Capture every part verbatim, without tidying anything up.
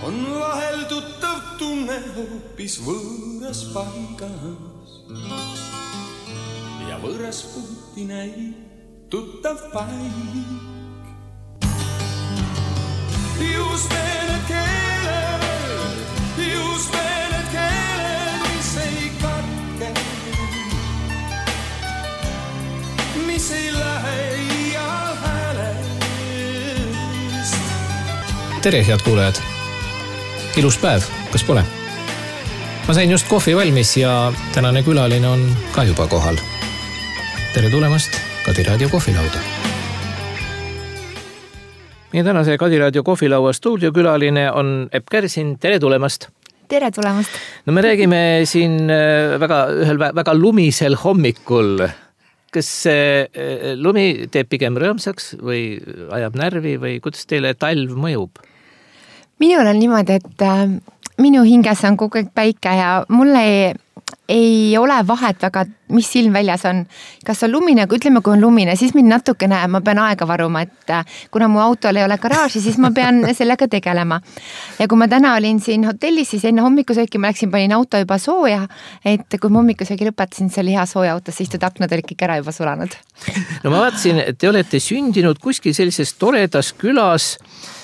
on vahel tuttav tunne hoopis võõras paigas ja võõras puhti näib tuttav paik. Just need keeled, just need keeled, mis ei katke, mis ei lähe ial häälest. Tere, head kuulajad! Ilus päev, kas pole? Ma sain just kohvi valmis ja tänane külaline on ka juba kohal. Tere tulemast Kadi Raadio kohvilauda. Meie tänase Kadi Raadio kohvilaua stuudiokülaline on Epp Kärsin. Tere tulemast! Tere tulemast! No me räägime siin väga, ühel väga lumisel hommikul. Kas lumi teeb pigem rõõmsaks või ajab närvi või kuidas teile talv mõjub? Minul on niimoodi, et minu hinges on kogu aeg päike ja mulle ei, ei ole vahet väga, mis silm väljas on. Kas on lumine, kui ütleme, kui on lumine, siis mind natukene, ma pean aega varuma, et kuna mu autol ei ole garaaži, siis ma pean sellega tegelema. Ja kui ma täna olin siin hotellis, siis enne hommikusööki ma läksin, panin auto juba sooja, et kui ma hommikusööki lõpetasin, see oli hea sooja autos, siistud aknad olid kõik ära juba sulanud. No ma vaatasin, et te olete sündinud kuskil sellises toredas külas,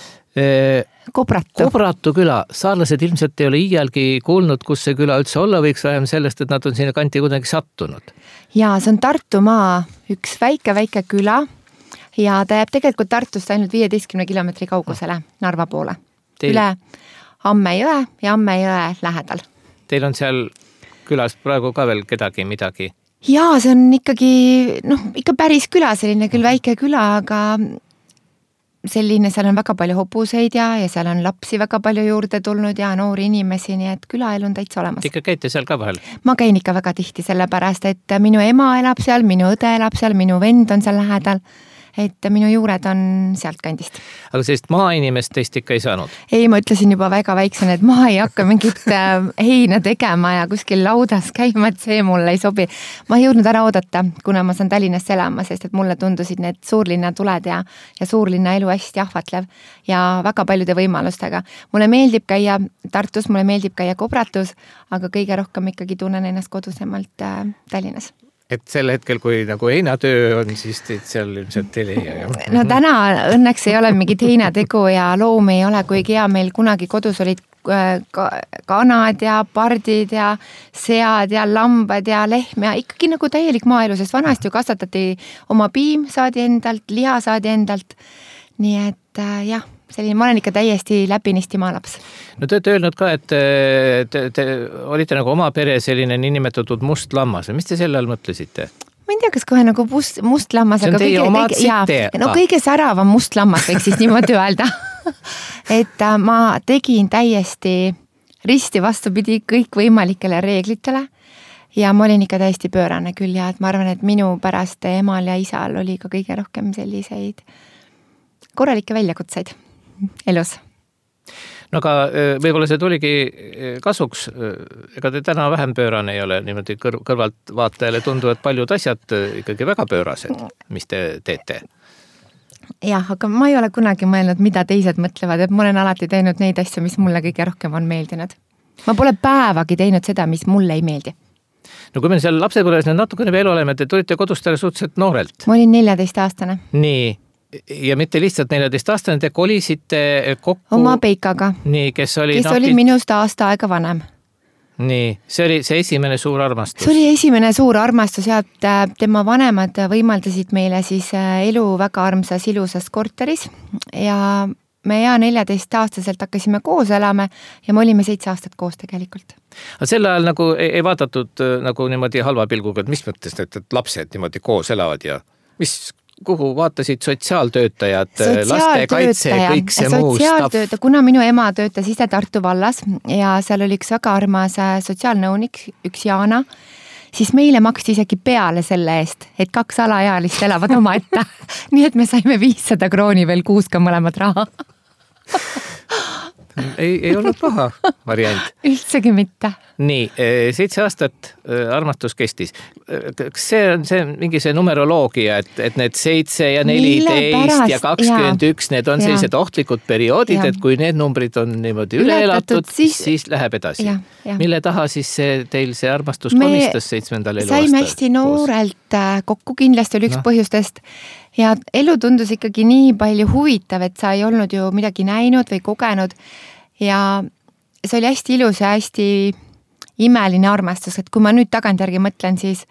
Kobratu. Kobratu küla. Saarlased ilmselt ei ole iialgi kuulnud, kus see küla üldse olla võiks vähem sellest, et nad on sinna kanti kuidagi sattunud. Ja see on Tartumaa üks väike-väike küla ja ta jääb tegelikult Tartust ainult viieteistkümne kilomeetri kaugusele Narva poole. Teil... Üle Ammejõe ja Ammejõe lähedal. Teil on seal külas praegu ka veel kedagi midagi? Jaa, see on ikkagi, noh, ikka päris küla, selline küll väike küla, aga selline, seal on väga palju hobuseid ja, ja seal on lapsi väga palju juurde tulnud ja noori inimesi, nii et külaelu on täitsa olemas. Ikka käite seal ka vahel? Ma käin ikka väga tihti sellepärast, et minu ema elab seal, minu õde elab seal, minu vend on seal lähedal, et minu juured on sealt kandist. Aga sellist maainimest teist ikka ei saanud? Ei, ma ütlesin juba väga väiksena, et ma ei hakka mingit heina tegema ja kuskil laudas käima, et see mulle ei sobi. Ma ei jõudnud ära oodata, kuna ma saan Tallinnas elama, sest et mulle tundusid need suurlinna tuled ja, ja suurlinna elu hästi ahvatlev ja väga paljude võimalustega. Mulle meeldib käia Tartus, mulle meeldib käia Kobratus, aga kõige rohkem ikkagi tunnen ennast kodusemalt äh, Tallinnas. Et sel hetkel, kui nagu heinatöö on, siis teid seal ilmselt ei leia. No täna õnneks ei ole mingit heinategu ja loomi ei ole, kuigi hea meil kunagi kodus olid kanad ja pardid ja sead ja lambad ja lehm ja ikkagi nagu täielik maaelu, sest vanasti ju kasvatati oma piim saadi endalt, liha saadi endalt. Nii et jah, selline, ma olen ikka täiesti läbinisti maalaps. No te olete öelnud ka, et te, te olite nagu oma pere selline niinimetatud must lammas. Mis te selle all mõtlesite? Ma ei tea, kas kohe nagu must, must lammas. See on teie oma tsite. No kõige säravam must lammas võiks siis niimoodi öelda. Et ma tegin täiesti risti vastupidi kõik võimalikele reeglitele ja ma olin ikka täiesti pöörane küll ja et ma arvan, et minu pärast emal ja isal oli ka kõige rohkem selliseid korralikke väljakutseid elus. No aga võib-olla see tuligi kasuks, ega te täna vähem pöörane ei ole, niimoodi kõr- kõrvalt vaatajale tunduvad paljud asjad ikkagi väga pöörased, mis te teete. Jah, aga ma ei ole kunagi mõelnud, mida teised mõtlevad, et ma olen alati teinud neid asju, mis mulle kõige rohkem on meeldinud. Ma pole päevagi teinud seda, mis mulle ei meeldi. No kui me seal lapsepõlves natukene veel oleme, te tulite kodustele suhteliselt noorelt. Ma olin neljateist aastane. Nii. Ja mitte lihtsalt neljateist aastane, te kolisite kokku... Oma peikaga. Nii, kes oli... Kes oli minust aasta aega vanem. Nii, see oli see esimene suur armastus. See oli esimene suur armastus ja tema vanemad võimaldasid meile siis elu väga armsas ilusas korteris ja me ja neljateist aastaselt hakkasime koos elama ja me olime seitse aastat koos tegelikult. Aga sel ajal nagu ei, ei vaadatud nagu niimoodi halva pilguga, et mis mõttes need et lapsed niimoodi koos elavad ja mis... kuhu vaatasid sotsiaaltöötajad, lastekaitse, kõik see muu staff. Kuna minu ema töötas ise Tartu vallas ja seal oli üks väga armas sotsiaalnõunik, üks Jaana, siis meile maksti isegi peale selle eest, et kaks alaealist elavad oma ette. Nii et me saime viissada krooni veel kuus ka mõlemad raha. ei, ei olnud paha variant. Üldsegi mitte. Nii, seitse aastat armastus kestis. Kas see on see mingi see numeroloogia, et, et need seitse ja neliteist ja kakskümmend üks, need on sellised ja. ohtlikud perioodid, ja. et kui need numbrid on niimoodi üle elatud, siis, siis läheb edasi. Ja, ja. Mille taha siis see, teil see armastus Me komistas seitsmendal eluaastal? Saime hästi noorelt kokku, kindlasti oli üks no. põhjustest ja elu tundus ikkagi nii palju huvitav, et sa ei olnud ju midagi näinud või kogenud ja see oli hästi ilus ja hästi imeline armastus, et kui ma nüüd tagantjärgi mõtlen, siis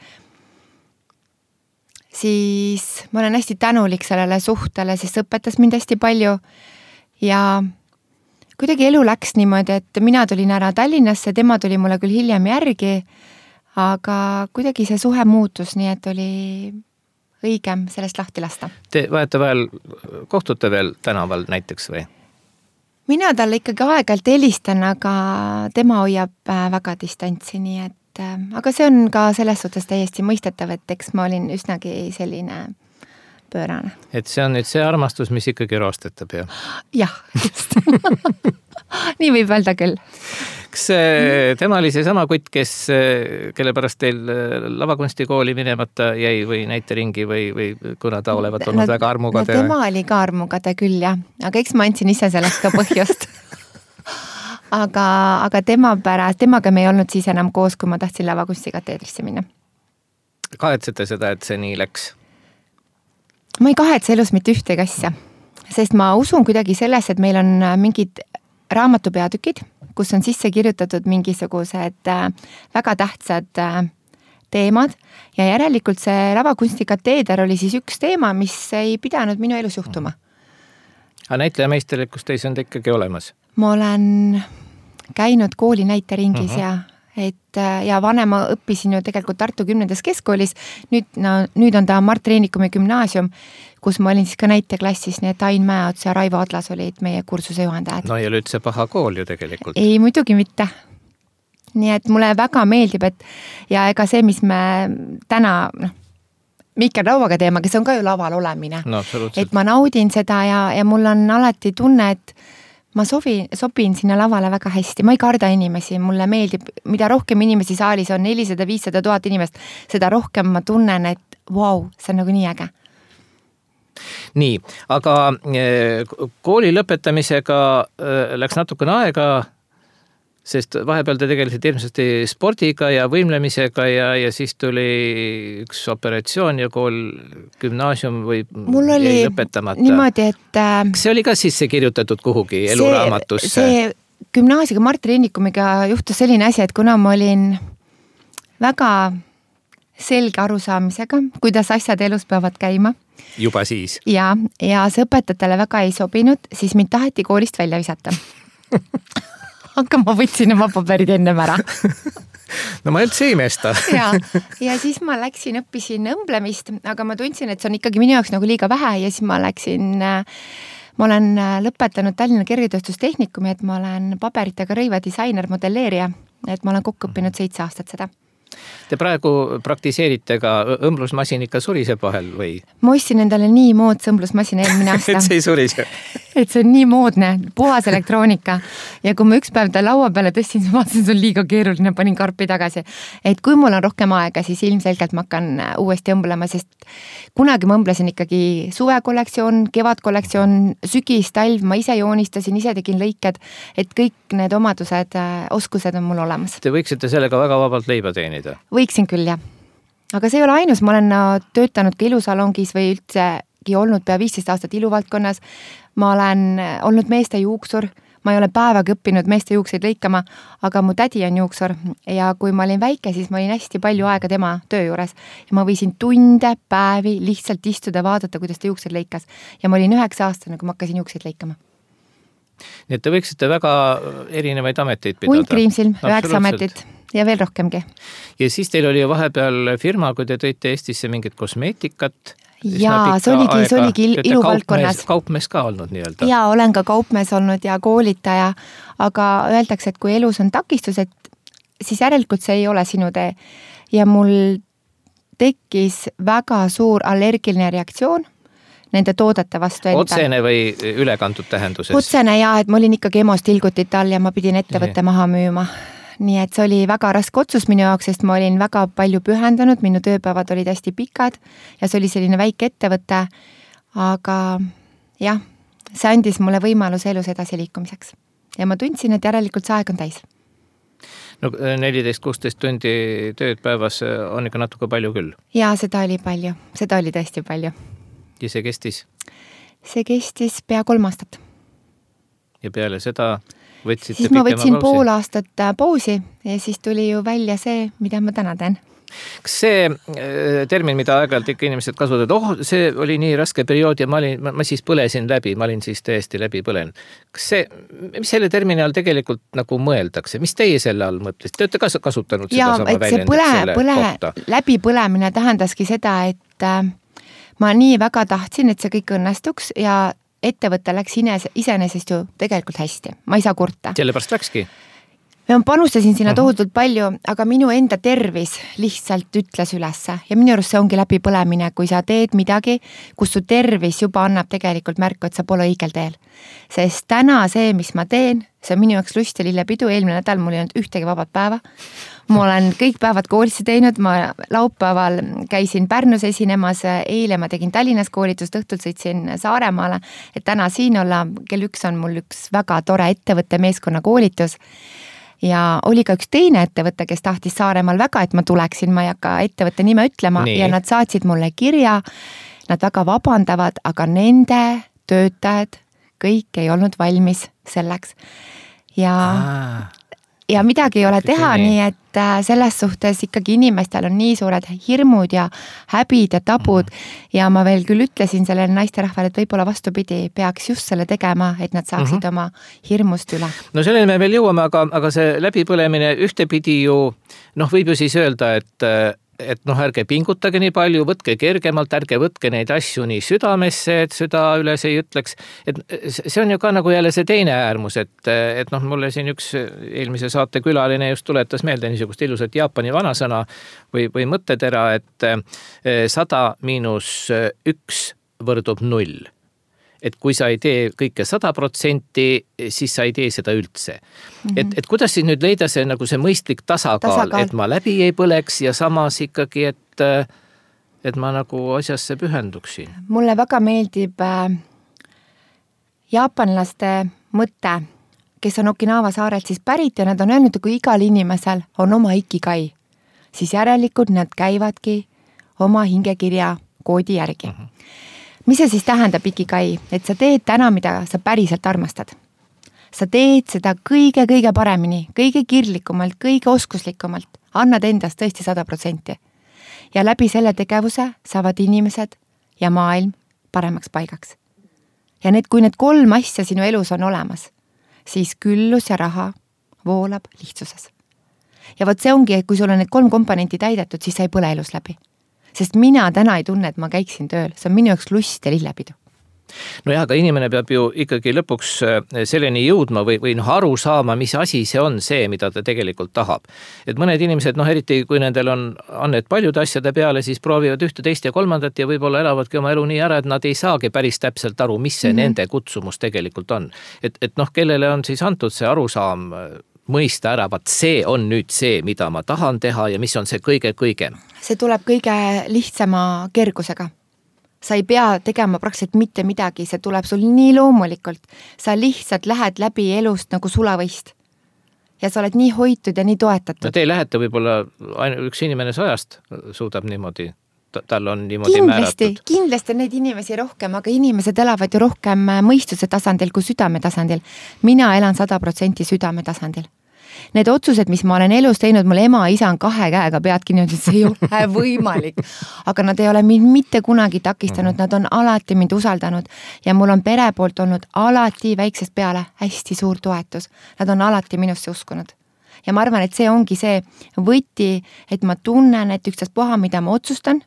siis ma olen hästi tänulik sellele suhtele, sest õpetas mind hästi palju ja kuidagi elu läks niimoodi, et mina tulin ära Tallinnasse, tema tuli mulle küll hiljem järgi, aga kuidagi see suhe muutus, nii et oli õigem sellest lahti lasta. Te vajate vahel, kohtute veel tänaval näiteks või? Mina talle ikkagi aeg-ajalt helistan, aga tema hoiab väga distantsi, nii et aga see on ka selles suhtes täiesti mõistetav, et eks ma olin üsnagi selline pöörane. Et see on nüüd see armastus, mis ikkagi roostetab, jah? Jah, just. Nii võib öelda küll. Kas tema oli see sama kutt, kes, kelle pärast teil lavakunstikooli minemata jäi või näiteringi või, või kuna ta olevat olnud no, väga armukade? No tema oli ka armukade küll, jah. Aga eks ma andsin ise sellest ka põhjust. aga, aga tema pärast, temaga me ei olnud siis enam koos, kui ma tahtsin lavakunstikateedrisse minna. Kahetsete seda, et see nii läks? Ma ei kahetse elus mitte ühtegi asja, sest ma usun kuidagi selles, et meil on mingid raamatupeatükid, kus on sisse kirjutatud mingisugused väga tähtsad teemad ja järelikult see lavakunstikateeder oli siis üks teema, mis ei pidanud minu elus juhtuma. Aga näitlejameisterlikkus teis on ta ikkagi olemas? Ma olen käinud kooli näiteringis uh-huh. ja et ja vanema õppisin ju tegelikult Tartu kümnendas keskkoolis, nüüd, no, nüüd on ta Mart Reenikumi gümnaasium, kus ma olin siis ka näiteklassis, nii et Ain Mäeots ja Raivo Adlas olid meie kursuse juhendajad. No ja nüüd see paha kool ju tegelikult. Ei, muidugi mitte. Nii et mulle väga meeldib, et ja ega see, mis me täna, noh, Mihkel Rauaga teema, kes on ka ju laval olemine. No, et ma naudin seda ja, ja mul on alati tunne, et ma sobi, sobin sinna lavale väga hästi, ma ei karda inimesi, mulle meeldib, mida rohkem inimesi saalis on, nelisada viissada tuhat inimest, seda rohkem ma tunnen, et vau, see on nagu nii äge. Nii, aga kooli lõpetamisega läks natukene aega, sest vahepeal te tegelesid ilmselt spordiga ja võimlemisega ja, ja siis tuli üks operatsioon ja kool, gümnaasium või mul oli jäi lõpetamata. Niimoodi, et kas see oli ka sisse kirjutatud kuhugi eluraamatusse? See gümnaasiga Mart Reenikumiga juhtus selline asi, et kuna ma olin väga selge arusaamisega, kuidas asjad elus peavad käima. Juba siis? Ja, ja see õpetajatele väga ei sobinud, siis mind taheti koolist välja visata. Aga ma võtsin oma paberid ennem ära. No ma üldse ei imesta. ja, ja siis ma läksin, õppisin õmblemist, aga ma tundsin, et see on ikkagi minu jaoks nagu liiga vähe ja siis ma läksin, ma olen lõpetanud Tallinna kergetööstustehnikumi, et ma olen paberitega rõivadisainer, modelleerija, et ma olen kokku õppinud seitse aastat seda. Te praegu praktiseerite ka õmblusmasin ikka suriseb vahel või? Ma ostsin endale nii moods õmblusmasin eelmine aasta. et see ei surise? et see on nii moodne, puhas elektroonika. Ja kui ma üks päev ta laua peale tõstin, siis vaatasin, see on liiga keeruline, panin karpi tagasi. Et kui mul on rohkem aega, siis ilmselgelt ma hakkan uuesti õmblema, sest kunagi ma õmblesin ikkagi suvekollektsioon, kevadkollektsioon, sügis, talv, ma ise joonistasin, ise tegin lõiked, et kõik need omadused, oskused on mul olemas. Te võiksite sellega väga vabalt leiba teenida? Võiksin küll, jah. Aga see ei ole ainus, ma olen töötanud ka ilusalongis või üldsegi olnud pea viisteist aastat iluvaldkonnas. Ma olen olnud meeste juuksur, ma ei ole päevaga õppinud meeste juukseid lõikama, aga mu tädi on juuksur ja kui ma olin väike, siis ma olin hästi palju aega tema töö juures ja ma võisin tunde, päevi lihtsalt istuda, vaadata, kuidas ta juukseid lõikas ja ma olin üheksa aastane, kui ma hakkasin juukseid lõikama. Nii et te võiksite väga erinevaid ameteid pidada. Hunt Kriimsil, üheksa ametit ja veel rohkemgi. Ja siis teil oli vahepeal firma, kui te tõite Eestisse mingit kosmeetikat. Jaa, see oligi, see oligi iluvaldkonnas. Kaupmees ka olnud nii-öelda. Jaa, olen ka kaupmees olnud ja koolitaja, aga öeldakse, et kui elus on takistused, siis järelikult see ei ole sinu tee. Ja mul tekkis väga suur allergiline reaktsioon nende toodete vastu endal. Otsene või ülekantud tähenduses? Otsene ja, et ma olin ikkagi EMO-s tilgutit all ja ma pidin ettevõtte maha müüma. Nii et see oli väga raske otsus minu jaoks, sest ma olin väga palju pühendanud, minu tööpäevad olid hästi pikad ja see oli selline väike ettevõte, aga jah, see andis mulle võimaluse elus edasi liikumiseks. Ja ma tundsin, et järelikult see aeg on täis. No neliteist kuusteist tundi tööd päevas on ikka natuke palju küll. Jaa, seda oli palju. Seda oli tõesti palju. Ja see kestis? See kestis pea kolm aastat. Ja peale seda võtsite siis ma võtsin pausi? Pool aastat pausi ja siis tuli ju välja see, mida ma täna teen. Kas see termin, mida aeg-ajalt ikka inimesed kasutavad, oh, see oli nii raske periood ja ma, olin, ma, ma siis põlesin läbi, ma olin siis täiesti läbi põlenud. Kas see, mis selle termini all tegelikult nagu mõeldakse? Mis teie selle all mõtlesite? Te olete kas, kasutanud ja, seda sama väljendit põle, selle põle, kohta? Läbipõlemine tähendaski seda, et äh, ma nii väga tahtsin, et see kõik õnnestuks ja ettevõte läks iseenesest ju tegelikult hästi. Ma ei saa kurta. Sellepärast läkski? Ma panustasin sinna tohutult palju, aga minu enda tervis lihtsalt ütles ülesse. Ja minu arust see ongi läbi põlemine, kui sa teed midagi, kus su tervis juba annab tegelikult märku, et sa pole õigel teel. Sest täna see, mis ma teen, see on minu jaoks lust ja lillepidu. Eelmine nädal mul ei olnud ühtegi vabad päeva. Ma olen kõik päevad koolisse teinud, ma laupäeval käisin Pärnus esinemas, eile ma tegin Tallinnas koolitust, õhtult sõitsin Saaremaale, et täna siin olla, kell üks on mul üks väga tore ettevõtte meeskonna koolitus. Ja oli ka üks teine ettevõte, kes tahtis Saaremaal väga, et ma tuleksin, ma ei hakka ettevõtte nime ütlema Nii. Ja nad saatsid mulle kirja, nad väga vabandavad, aga nende töötajad kõik ei olnud valmis selleks. Ja, ja midagi ei ole teha, nii et selles suhtes ikkagi inimestel on nii suured hirmud ja häbid ja tabud ja ma veel küll ütlesin sellele naisterahvale, et võib-olla vastupidi peaks just selle tegema, et nad saaksid mm-hmm. oma hirmust üle. No sellele me veel jõuame, aga, aga see läbipõlemine ühtepidi ju, noh võib ju siis öelda, et et noh, ärge pingutage nii palju, võtke kergemalt, ärge võtke neid asju nii südamesse, et süda üles ei ütleks. Et see on ju ka nagu jälle see teine äärmus, et, et noh, mulle siin üks eelmise saate külaline just tuletas meelde niisugust ilusat Jaapani vanasõna või, või mõttetera, et sada miinus üks võrdub null. Et kui sa ei tee kõike sada protsenti, siis sa ei tee seda üldse. Mm-hmm. Et, et kuidas siis nüüd leida see, nagu see mõistlik tasakaal, tasakaal, et ma läbi ei põleks ja samas ikkagi, et, et ma nagu asjasse pühenduksin? Mulle väga meeldib äh, jaapanlaste mõte, kes on Okinawa saarelt siis pärit ja nad on öelnud, kui igal inimesel on oma ikigai, siis järelikult nad käivadki oma hingekirja koodi järgi. Mm-hmm. Mis see siis tähendab ikigai, et sa teed täna, mida sa päriselt armastad. Sa teed seda kõige-kõige paremini, kõige kirlikumalt, kõige oskuslikumalt, annad endast tõesti sada protsenti. Ja läbi selle tegevuse saavad inimesed ja maailm paremaks paigaks. Ja need, kui need kolm asja sinu elus on olemas, siis küllus ja raha voolab lihtsuses. Ja võt see ongi, et kui sul on need kolm komponenti täidetud, siis sa ei põle elus läbi. Sest mina täna ei tunne, et ma käiksin tööl. See on minu jaoks lust ja lillepidu. No jah, aga inimene peab ju ikkagi lõpuks selleni jõudma või, või noh, aru saama, mis asi see on see, mida ta tegelikult tahab. Et mõned inimesed, noh eriti kui nendel on annet paljude asjade peale, siis proovivad ühte, teist ja kolmandat ja võib-olla elavadki oma elu nii ära, et nad ei saagi päris täpselt aru, mis see mm-hmm. nende kutsumus tegelikult on. Et, et noh, kellele on siis antud see arusaam mõista ära, vaat see on nüüd see, mida ma tahan teha ja mis on see kõige-kõigem. See tuleb kõige lihtsama kergusega. Sa ei pea tegema praktiliselt mitte midagi, see tuleb sul nii loomulikult. Sa lihtsalt lähed läbi elust nagu sulavõist. Ja sa oled nii hoitud ja nii toetatud. No te lähete võib-olla üks inimene sajast suudab niimoodi, tal on niimoodi kindlasti, määratud. Kindlasti on neid inimesi rohkem, aga inimesed elavad ju rohkem mõistuse tasandil kui südame tasandil. Mina elan sada protsenti südame tasandil. Need otsused, mis ma olen elus teinud, mul ema ja isa on kahe käega pead kinni, et see ei ole võimalik. Aga nad ei ole mind mitte kunagi takistanud, nad on alati mind usaldanud ja mul on pere poolt olnud alati väiksest peale hästi suur toetus. Nad on alati minusse uskunud. Ja ma arvan, et see ongi see võti, et ma tunnen, et ükstas puha, mida ma otsustan,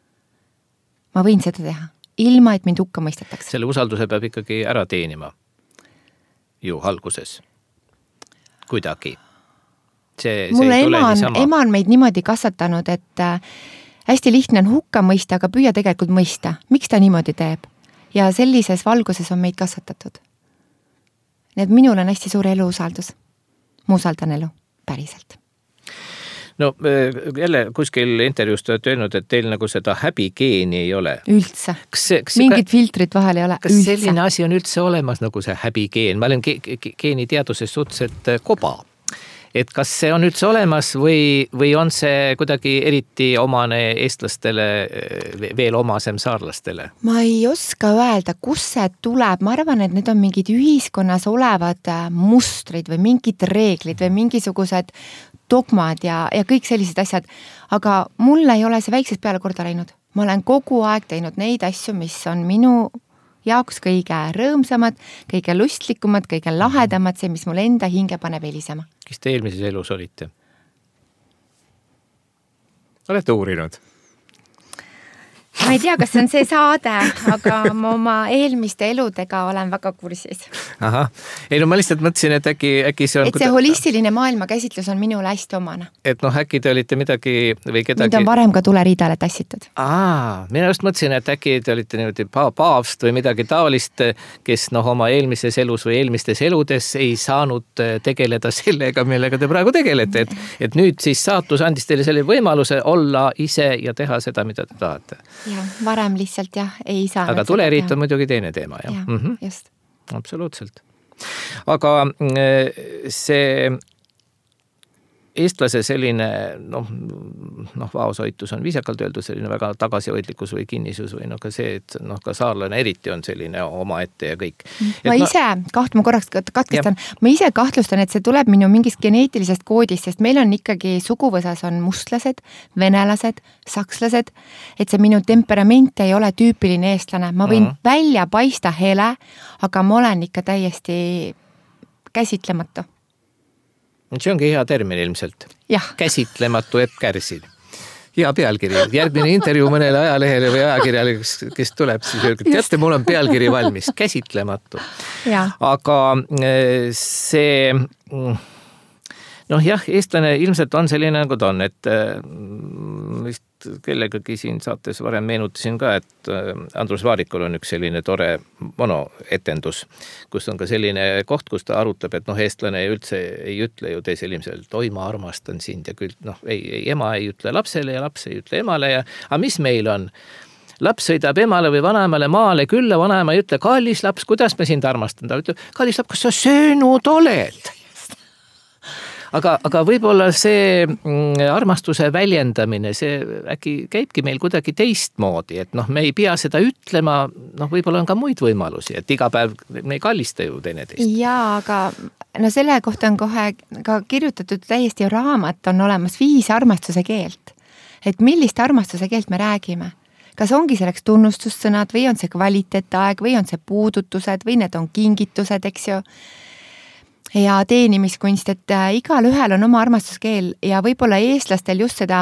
ma võin seda teha, ilma et mind hukka mõistetakse. Selle usalduse peab ikkagi ära teenima ju alguses. Kuidagi. See, Mulle see ei tule ema, on, niisama. ema on meid niimoodi kasvatanud, et hästi lihtne on hukka mõista, aga püüa tegelikult mõista. Miks ta niimoodi teeb? ja sellises valguses on meid kasvatatud. Nii et minul on hästi suur eluusaldus. Ma usaldan elu, päriselt. No jälle kuskil intervjuus te olete öelnud, et teil nagu seda häbigeeni ei ole. Üldse. Kas see, kas Mingit ka, filtrit vahel ei ole. Kas üldse. Selline asi on üldse olemas nagu see häbigeen? Ma olen ge- ge- geeniteaduses suhteliselt koba. Et kas see on üldse olemas või, või on see kuidagi eriti omane eestlastele, veel omasem saarlastele? Ma ei oska öelda, kus see tuleb. Ma arvan, et need on mingid ühiskonnas olevad mustrid või mingid reeglid või mingisugused dogmad ja, ja kõik sellised asjad. Aga mulle ei ole see väiksest peale korda läinud. Ma olen kogu aeg teinud neid asju, mis on minu jaoks kõige rõõmsamad, kõige lustlikumad, kõige lahedamad, see, mis mul enda hinge paneb helisema. Kes te eelmises elus olite? Olete uurinud? Ma ei tea, kas see on see saade, aga ma oma eelmiste eludega olen väga kursis. Aha. Ei no ma lihtsalt mõtlesin, et äkki, äkki see on... Et see holistiline maailmakäsitlus on minule hästi omane. Et noh, äkki te olite midagi või kedagi... Mind on varem ka tuleriidale tassitud. Aa, mina just mõtlesin, et äkki te olite niimoodi paavst või midagi taolist, kes noh, oma eelmises elus või eelmistes eludes ei saanud tegeleda sellega, millega te praegu tegelete. Et, et nüüd siis saatus andis teile selle võimaluse olla ise ja teha seda, mida te tahate. Ja, varem lihtsalt jah, ei saanud. Aga tuleriit on muidugi teine teema, jah? Ja, mm-hmm. just. Absoluutselt. Aga see eestlase selline noh, noh vaosoitus on viisakalt öeldud selline väga tagasihoidlikkus või kinnisus või noh ka see, et noh ka saarlane eriti on selline oma ette ja kõik. Ma et ise, ma... kaht, ma korraks katkestan, ma ise kahtlustan, et see tuleb minu mingist geneetilisest koodist, sest meil on ikkagi suguvõsas on mustlased, venelased, sakslased, et see minu temperament ei ole tüüpiline eestlane. Ma võin uh-huh. välja paista hele, aga ma olen ikka täiesti käsitlematu. See ongi hea termin ilmselt. Jah. Käsitlematu Epp Kärsin. Hea pealkiri. Järgmine intervjuu mõnele ajalehele või ajakirjale, kes tuleb, siis öelge, teate, mul on pealkiri valmis. Käsitlematu. Ja. Aga see... Noh jah, eestlane ilmselt on selline nagu ta on, et vist kellegagi siin saates varem meenutasin ka, et Andrus Vaarikul on üks selline tore monoetendus, kus on ka selline koht, kus ta arutab, et noh, eestlane üldse ei ütle ju teisel ilmselt, oi ma armastan sind ja küll, noh, ei, ei, ema ei ütle lapsele ja laps ei ütle emale ja, aga mis meil on? Laps sõidab emale või vanaemale maale külla, vanaema ei ütle, kallis laps, kuidas me sind armastan? Ta ütleb, kallis laps, kas sa söönud oled? Aga, aga võib-olla see armastuse väljendamine, see äkki käibki meil kuidagi teistmoodi, et noh, me ei pea seda ütlema, noh, võib-olla on ka muid võimalusi, et iga päev me ei kallista ju teineteist. Jaa, aga no selle kohta on kohe ka kirjutatud täiesti raamat, on olemas viis armastuse keelt. Et millist armastuse keelt me räägime? Kas ongi selleks tunnustussõnad või on see kvaliteetaeg või on see puudutused või need on kingitused, eks ju? Ja teenimiskunst, et igal ühel on oma armastuskeel ja võib-olla eestlastel just seda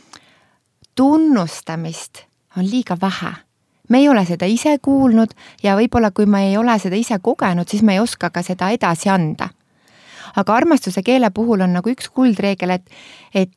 tunnustamist on liiga vähe. Me ei ole seda ise kuulnud ja võib-olla kui me ei ole seda ise kogenud, siis me ei oska ka seda edasi anda. Aga armastuse keele puhul on nagu üks kuldreegel, et, et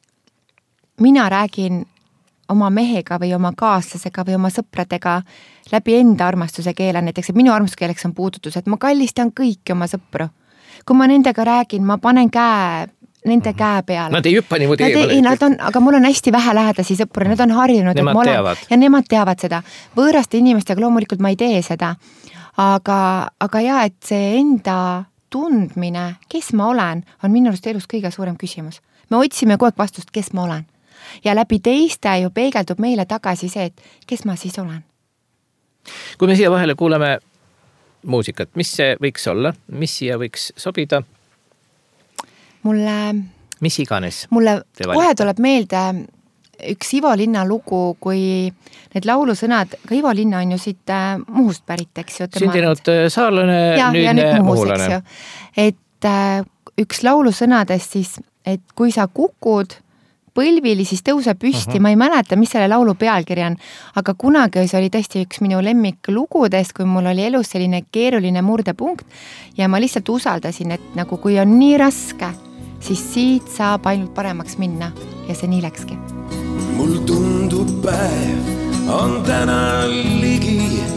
mina räägin oma mehega või oma kaaslasega või oma sõpradega läbi enda armastuse keele, näiteks et minu armastuskeeleks on puudutus, et ma kallistan kõiki oma sõpru. Kui ma nendega räägin, ma panen käe, nende käe peale. Nad ei hüppa niimoodi eemale. Ei, nad on, aga mul on hästi vähe lähedasi sõpru, nad on harjunud. Nemad olen, teavad. Ja nemad teavad seda. Võõraste inimestega loomulikult ma ei tee seda. Aga, aga jah, et see enda tundmine, kes ma olen, on minu arust elus kõige suurem küsimus. Me otsime kogu aeg vastust, kes ma olen. Ja läbi teiste ju peegeldub meile tagasi see, et kes ma siis olen. Kui me siia vahele kuuleme muusikat, mis see võiks olla, mis siia võiks sobida? Mulle... Mis iganes? Mulle kohe tuleb meelde üks Ivo Linna lugu, kui need laulusõnad, ka Ivo Linna on ju siit Muhust pärit, eks ju. Sündinud saarlane, ja, nüüdne ja nüüd Muhus, muhulane. Et äh, üks laulusõnadest siis, et kui sa kukud põlvili, siis tõuse püsti, uh-huh. ma ei mäleta, mis selle laulu pealkiri on, aga kunagi see oli tõesti üks minu lemmik lugudest, kui mul oli elus selline keeruline murdepunkt ja ma lihtsalt usaldasin, et nagu kui on nii raske, siis siit saab ainult paremaks minna ja see nii läkski. Mul tundub päev on täna ligi,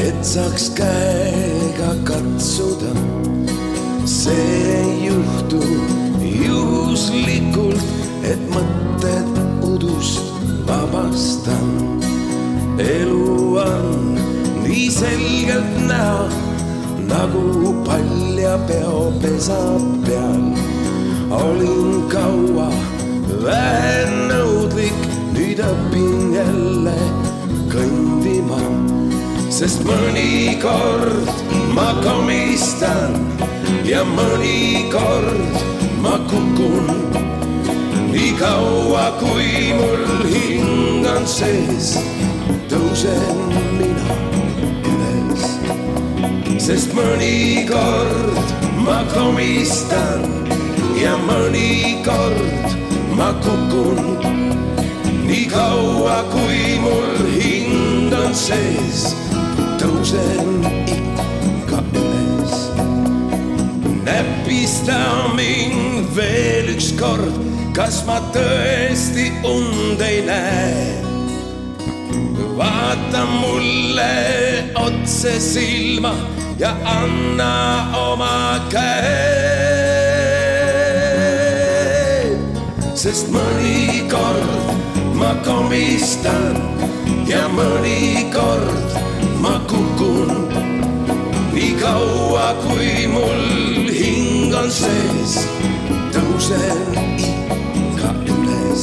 et saaks käega katsuda. See ei juhtu juhuslikult, et mõtted udust vabastan. Elu on nii selgelt näha, nagu palja peopesa peal. Olin kaua vähenõudlik, nüüd õpin jälle kõndima. Sest mõnikord ma komistan ja mõnikord ma kukun. Nii kaua kui mul hing on sees, tõusen mina üles. Sest mõnikord ma komistan ja mõnikord ma kukun. Nii kaua kui mul hing on sees, tõusen ikka üles. Näpista mind veel üks kord, kas ma tõesti und ei näe. Vaata mulle otse silma ja anna oma käe. Sest mõnikord ma komistan ja mõnikord ma kukun. Nii kaua kui mul hing on sees, tõusen ikka üles.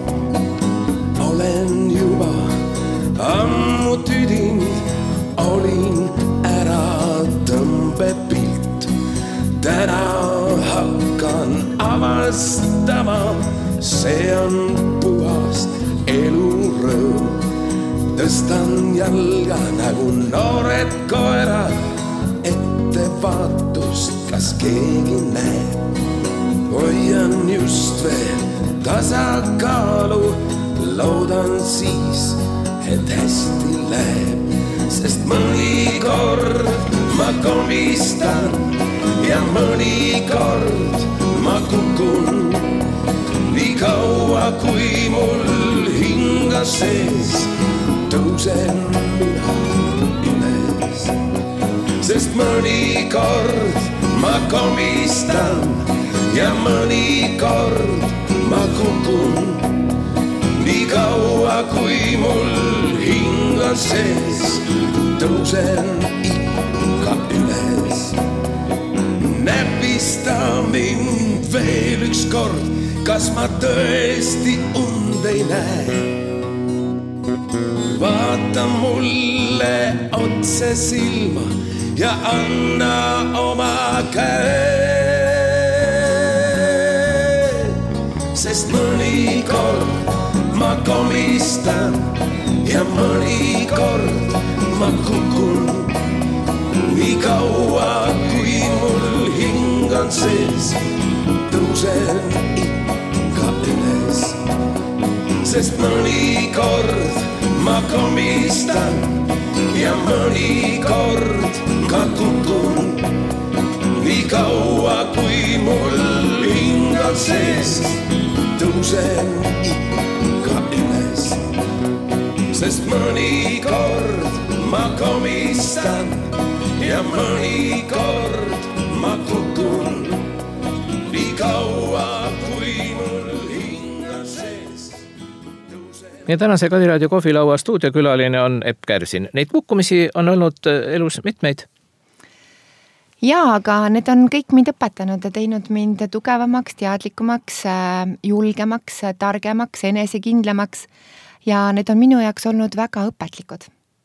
Olen juba ammu tüdinud, olin ära tõmbepilt. Täna hakkan avastama, see on puhast elurõõm. Tõstan jalga nagu noored koerad, ettevaatust, kas keegi näeb. Hoian just veel tasakaalu, loodan siis, et hästi läheb. Sest mõnikord ma komistan ja mõnikord ma kukun. Nii kaua kui mul hing on sees, tõusen mina üles. Sest mõnikord ma komistan ja mõnikord ma kukun. Nii kaua kui mul hing on sees, tõusen ikka üles. Näpista mind veel üks kord, kas ma tõesti und ei näe. Vaata mulle otse silma ja anna oma käe. Sest mõnikord ma komistan ja mõnikord ma kukun. Nii kaua kui mul hing on sees, tõusen ikka üles. Sest mõnikord ma komistan ja mõnikord ka kukun. Nii kaua kui mul hing on sees, tõusen ikka üles. Sest mõnikord ma komistan ja mõnikord ma kukun. Nii kaua kui mul hing on sees, tõusen. Ja tänase Kadiraadio kohvilaua stuudiokülaline on Epp Kärsin. Neid kukkumisi on olnud elus mitmeid. Jaa, aga need on kõik mind õpetanud ja teinud mind tugevamaks, teadlikumaks, julgemaks, targemaks, enesekindlamaks ja need on minu jaoks olnud väga õpetlikud.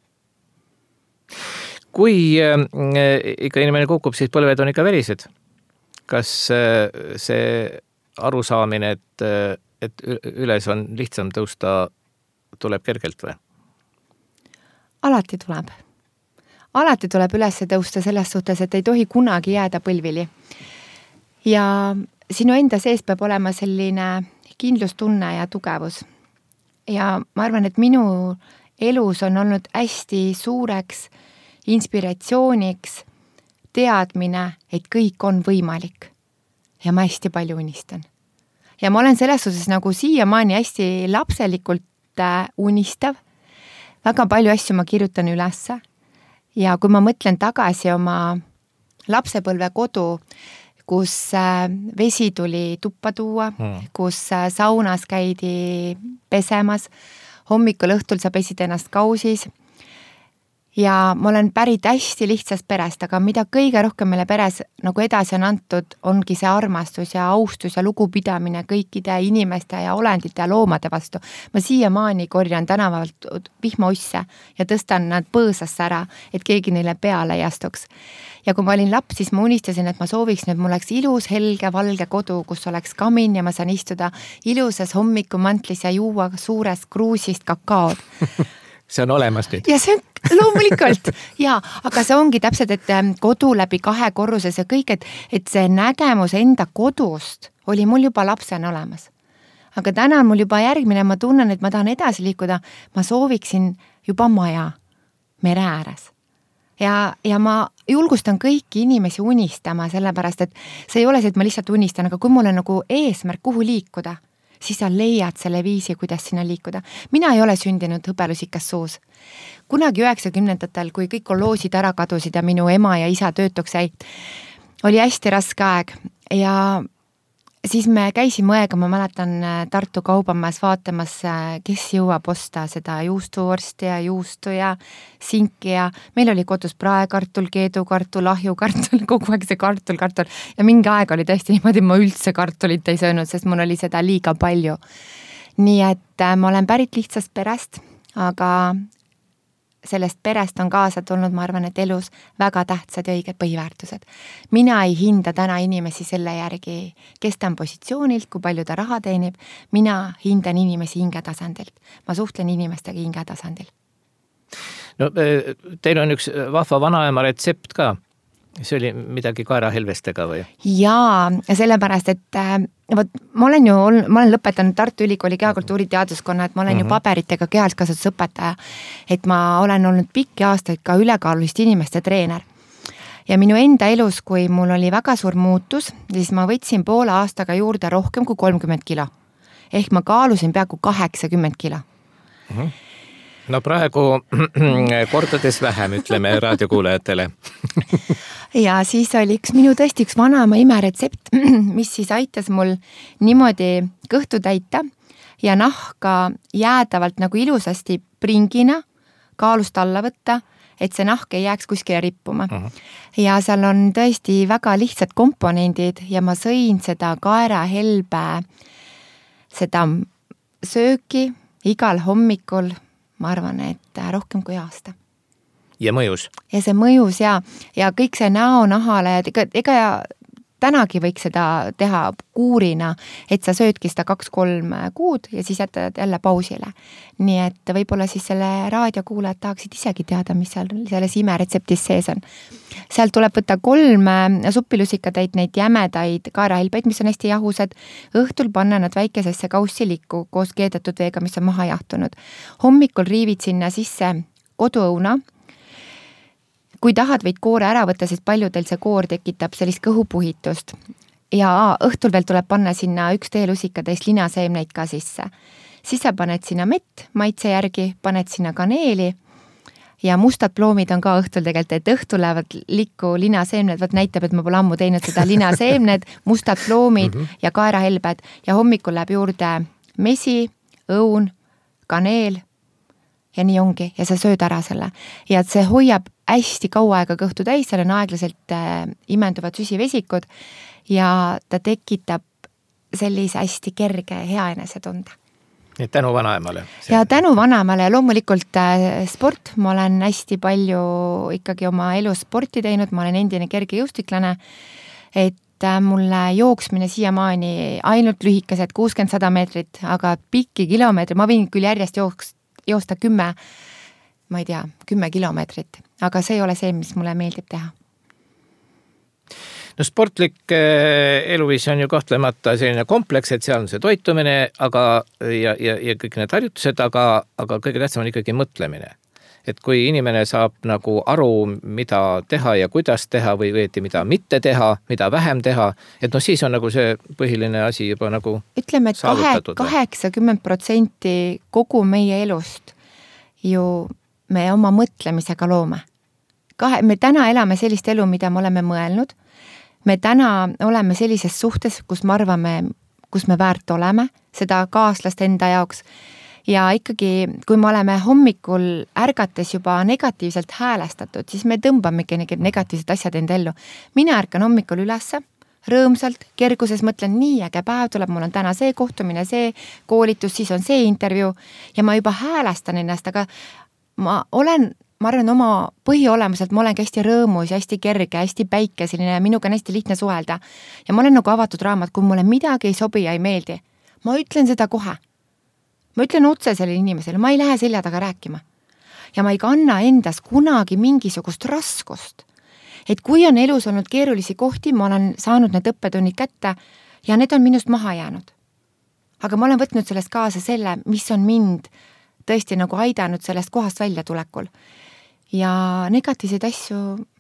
Kui ikka inimene kukub, siis põlved on ikka verised. Kas see arusaamine, et, et üles on lihtsam tõusta, tuleb kergelt või? Alati tuleb. Alati tuleb üles tõusta selles suhtes, et ei tohi kunagi jääda põlvili. Ja sinu enda sees peab olema selline kindlustunne ja tugevus. Ja ma arvan, et minu elus on olnud hästi suureks inspiratsiooniks teadmine, et kõik on võimalik. Ja ma hästi palju unistan. Ja ma olen selles suhtes nagu siiamaani hästi lapselikult unistav. Väga palju asju ma kirjutan ülesse. ja kui ma mõtlen tagasi oma lapsepõlve kodu, kus vesi tuli tuppa tuua, hmm. kus saunas käidi pesemas, hommikul õhtul sa pesid ennast kausis ja ma olen pärit hästi lihtsast perest, aga mida kõige rohkem meile peres nagu edasi on antud, ongi see armastus ja austus ja lugupidamine kõikide inimeste ja olendite ja loomade vastu. Ma siiamaani korjan tänavalt vihmausse ja tõstan nad põõsasse ära, et keegi neile peale ei astuks. Ja kui ma olin laps, siis ma unistasin, et ma sooviks, et mul oleks ilus, helge, valge kodu, kus oleks kamin ja ma saan istuda ilusas hommikumantlis ja juua suurest kruusist kakaod. See on olemas nüüd. Ja see on loomulikult. Ja, aga see ongi täpselt, et kodu läbi kahe korruses ja kõik, et, et see nägemus enda kodust oli mul juba lapsena olemas. Aga täna on mul juba järgmine, ma tunnen, et ma tahan edasi liikuda, ma sooviksin juba maja mere ääres. Ja, ja ma julgustan kõiki inimesi unistama, sellepärast, et see ei ole see, et ma lihtsalt unistan, aga kui mul on nagu eesmärk, kuhu liikuda, siis sa leiad selle viisi, kuidas sinna liikuda. Mina ei ole sündinud hõbelusikas suus. Kunagi üheksakümnendatel, kui kõik koloosid ära kadusid ja minu ema ja isa töötuks jäi, oli hästi raske aeg ja siis me käisime õega, ma mäletan Tartu kaubamas vaatamas, kes jõuab osta seda juustuvorsti ja juustu ja sinki ja meil oli kodus praekartul, keedukartul, ahjukartul, kogu aeg see kartul, kartul ja mingi aeg oli tõesti niimoodi, ma üldse kartulit ei söönud, sest mul oli seda liiga palju. Nii et ma olen pärit lihtsast perest, aga sellest perest on kaasa tulnud, ma arvan, et elus väga tähtsad ja õiged põhiväärtused. Mina ei hinda täna inimesi selle järgi, kes ta on positsioonilt, kui palju ta raha teenib. Mina hindan inimesi hinge tasandilt. Ma suhtlen inimestega hinge tasandil. No, teil on üks vahva vanaema retsept ka. See oli midagi kaerahelvestega või? Jaa, sellepärast, et võt, ma olen ju ma olen lõpetanud Tartu Ülikooli kehakultuuri teaduskonna, et ma olen mm-hmm. ju paberitega kehalskasvatusõpetaja, et ma olen olnud pikki aastaid ka ülekaalulist inimeste treener. Ja minu enda elus, kui mul oli väga suur muutus, siis ma võtsin poole aastaga juurde rohkem kui kolmkümmend kilo. Ehk ma kaalusin peaaegu kaheksakümmend kilo. Mm-hmm. No praegu kordades vähem, ütleme raadiokuulajatele. Ja siis oli üks minu tõesti üks vanaema imeretsept, mis siis aitas mul niimoodi kõhtu täita ja nahka jäädavalt nagu ilusasti pringina kaalust alla võtta, et see nahk ei jääks kuskile rippuma. Uh-huh. Ja seal on tõesti väga lihtsad komponendid ja ma sõin seda kaerahelbe, seda sööki igal hommikul, ma arvan, et rohkem kui aasta. Ja mõjus? Ja see mõjus ja, ja kõik see näo nahale, ega, ega tänagi võiks seda teha kuurina, et sa söödki seda kaks-kolm kuud ja siis jätad jälle pausile. Nii et võib-olla siis selle raadiokuulajad tahaksid isegi teada, mis seal selles imeretseptis sees on. Seal tuleb võtta kolm suppilusikatäid, neid jämedaid kaerahelbeid, mis on hästi jahusad. Õhtul panna nad väikesesse kaussi likku koos keedetud veega, mis on maha jahtunud. Hommikul riivid sinna sisse koduõuna. Kui tahad, võid koore ära võtta, siis paljudel see koor tekitab sellist kõhupuhitust. Ja õhtul veel tuleb panna sinna üks teelusikatäis linaseemneid ka sisse. Siis sa paned sinna mett maitse järgi, paned sinna kaneeli ja mustad ploomid on ka õhtul tegelikult, et õhtul lähevad likku linaseemned, võt näitab, et ma pole ammu teinud seda linaseemned, mustad ploomid ja kaerahelbed ja hommikul läheb juurde mesi, õun, kaneel ja nii ongi ja sa sööd ära selle. Ja et see hoiab hästi kaua aega kõhtu täis, seal on aeglaselt imenduvad süsivesikud ja ta tekitab sellise hästi kerge hea enesetunde. Ja tänu vanaemale. Ja tänu vanaemale ja loomulikult sport. Ma olen hästi palju ikkagi oma elus sporti teinud, ma olen endine kerge jõustiklane, et mulle jooksmine siiamaani ainult lühikesed kuuskümmend sada meetrit, aga pikki kilomeetri, ma võin küll järjest jooks, joosta kümme, ma ei tea, kümme kilomeetrit, aga see ei ole see, mis mulle meeldib teha. No sportlik eluviis on ju kahtlemata selline kompleks, et seal on see toitumine aga, ja, ja, ja kõik need harjutused, aga, aga kõige tähtsam on ikkagi mõtlemine. Et kui inimene saab nagu aru, mida teha ja kuidas teha või õieti mida mitte teha, mida vähem teha, et no siis on nagu see põhiline asi juba nagu ütleme, et saavutatud. kaheksakümmend protsenti kogu meie elust ju me oma mõtlemisega loome. kahe, me täna elame sellist elu, mida me oleme mõelnud. Me täna oleme sellises suhtes, kus me arvame, kus me väärt oleme, seda kaaslast enda jaoks. Ja ikkagi, kui me oleme hommikul ärgates juba negatiivselt häälestatud, siis me tõmbamegi negatiivsed asjad enda ellu. Mina ärkan hommikul ülesse, rõõmsalt, kerguses mõtlen, nii äge päev tuleb, mul on täna see kohtumine, see koolitus, siis on see intervjuu ja ma juba häälestan ennast, aga ma olen, ma arvan, oma põhiolemuselt, ma olen hästi rõõmus ja hästi kerge, hästi päike, selline, minuga on hästi lihtne suhelda. Ja ma olen nagu avatud raamat, kui mulle midagi ei sobi ja ei meeldi. Ma ütlen seda kohe. Ma ütlen otse sellele inimesele, ma ei lähe selja taga rääkima. Ja ma ei kanna endas kunagi mingisugust raskust. Et kui on elus olnud keerulisi kohti, ma olen saanud need õppetunnid kätte ja need on minust maha jäänud. Aga ma olen võtnud sellest kaasa selle, mis on mind tõesti nagu aidanud sellest kohast välja tulekul. Ja negatiivseid asju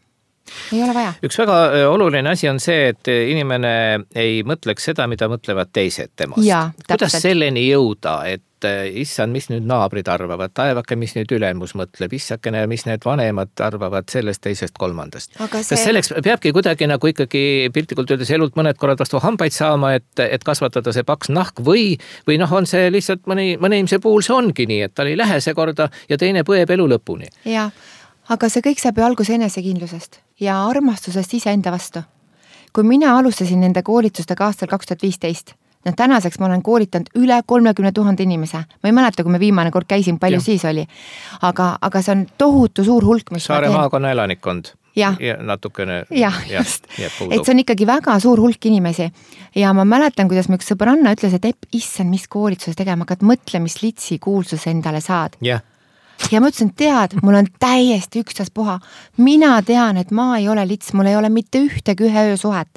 ei ole vaja. Üks väga oluline asi on see, et inimene ei mõtleks seda, mida mõtlevad teised temast. Ja, kuidas selleni jõuda, et issand, mis nüüd naabrid arvavad, taevake, mis nüüd ülemus mõtleb, issakene, mis need vanemad arvavad sellest, teisest, kolmandast. See... Kas selleks peabki kuidagi nagu ikkagi piltlikult öeldes elult mõned korrad vastu hambaid saama, et, et kasvatada see paks nahk või, või noh, on see lihtsalt mõni, mõne inimese puhul see ongi nii, et tal ei lähe see korda ja teine põeb elu lõpuni. Ja, aga see kõik saab ju alguse enesekindlusest ja armastusest iseenda vastu. Kui mina alustasin nende koolitustega aastal kaks tuhat viisteist, no tänaseks ma olen koolitanud üle kolmekümne tuhande inimese. Ma ei mäleta, kui me viimane kord käisin, palju ja. Siis oli. Aga, aga see on tohutu suur hulk. Saare maakonna elanikkond. Ja, ja natukene. Ja, just. Et see on ikkagi väga suur hulk inimesi. Ja ma mäletan, kuidas me üks sõbranna ütles, et epp, issand, mis koolituses tegema, aga mõtle, mis litsi kuulsus endale saad. Ja. Ja ma ütlesin, tead, mul on täiesti ükstas puha. Mina tean, et ma ei ole lits, mul ei ole mitte ühtegi ühe öö suhet.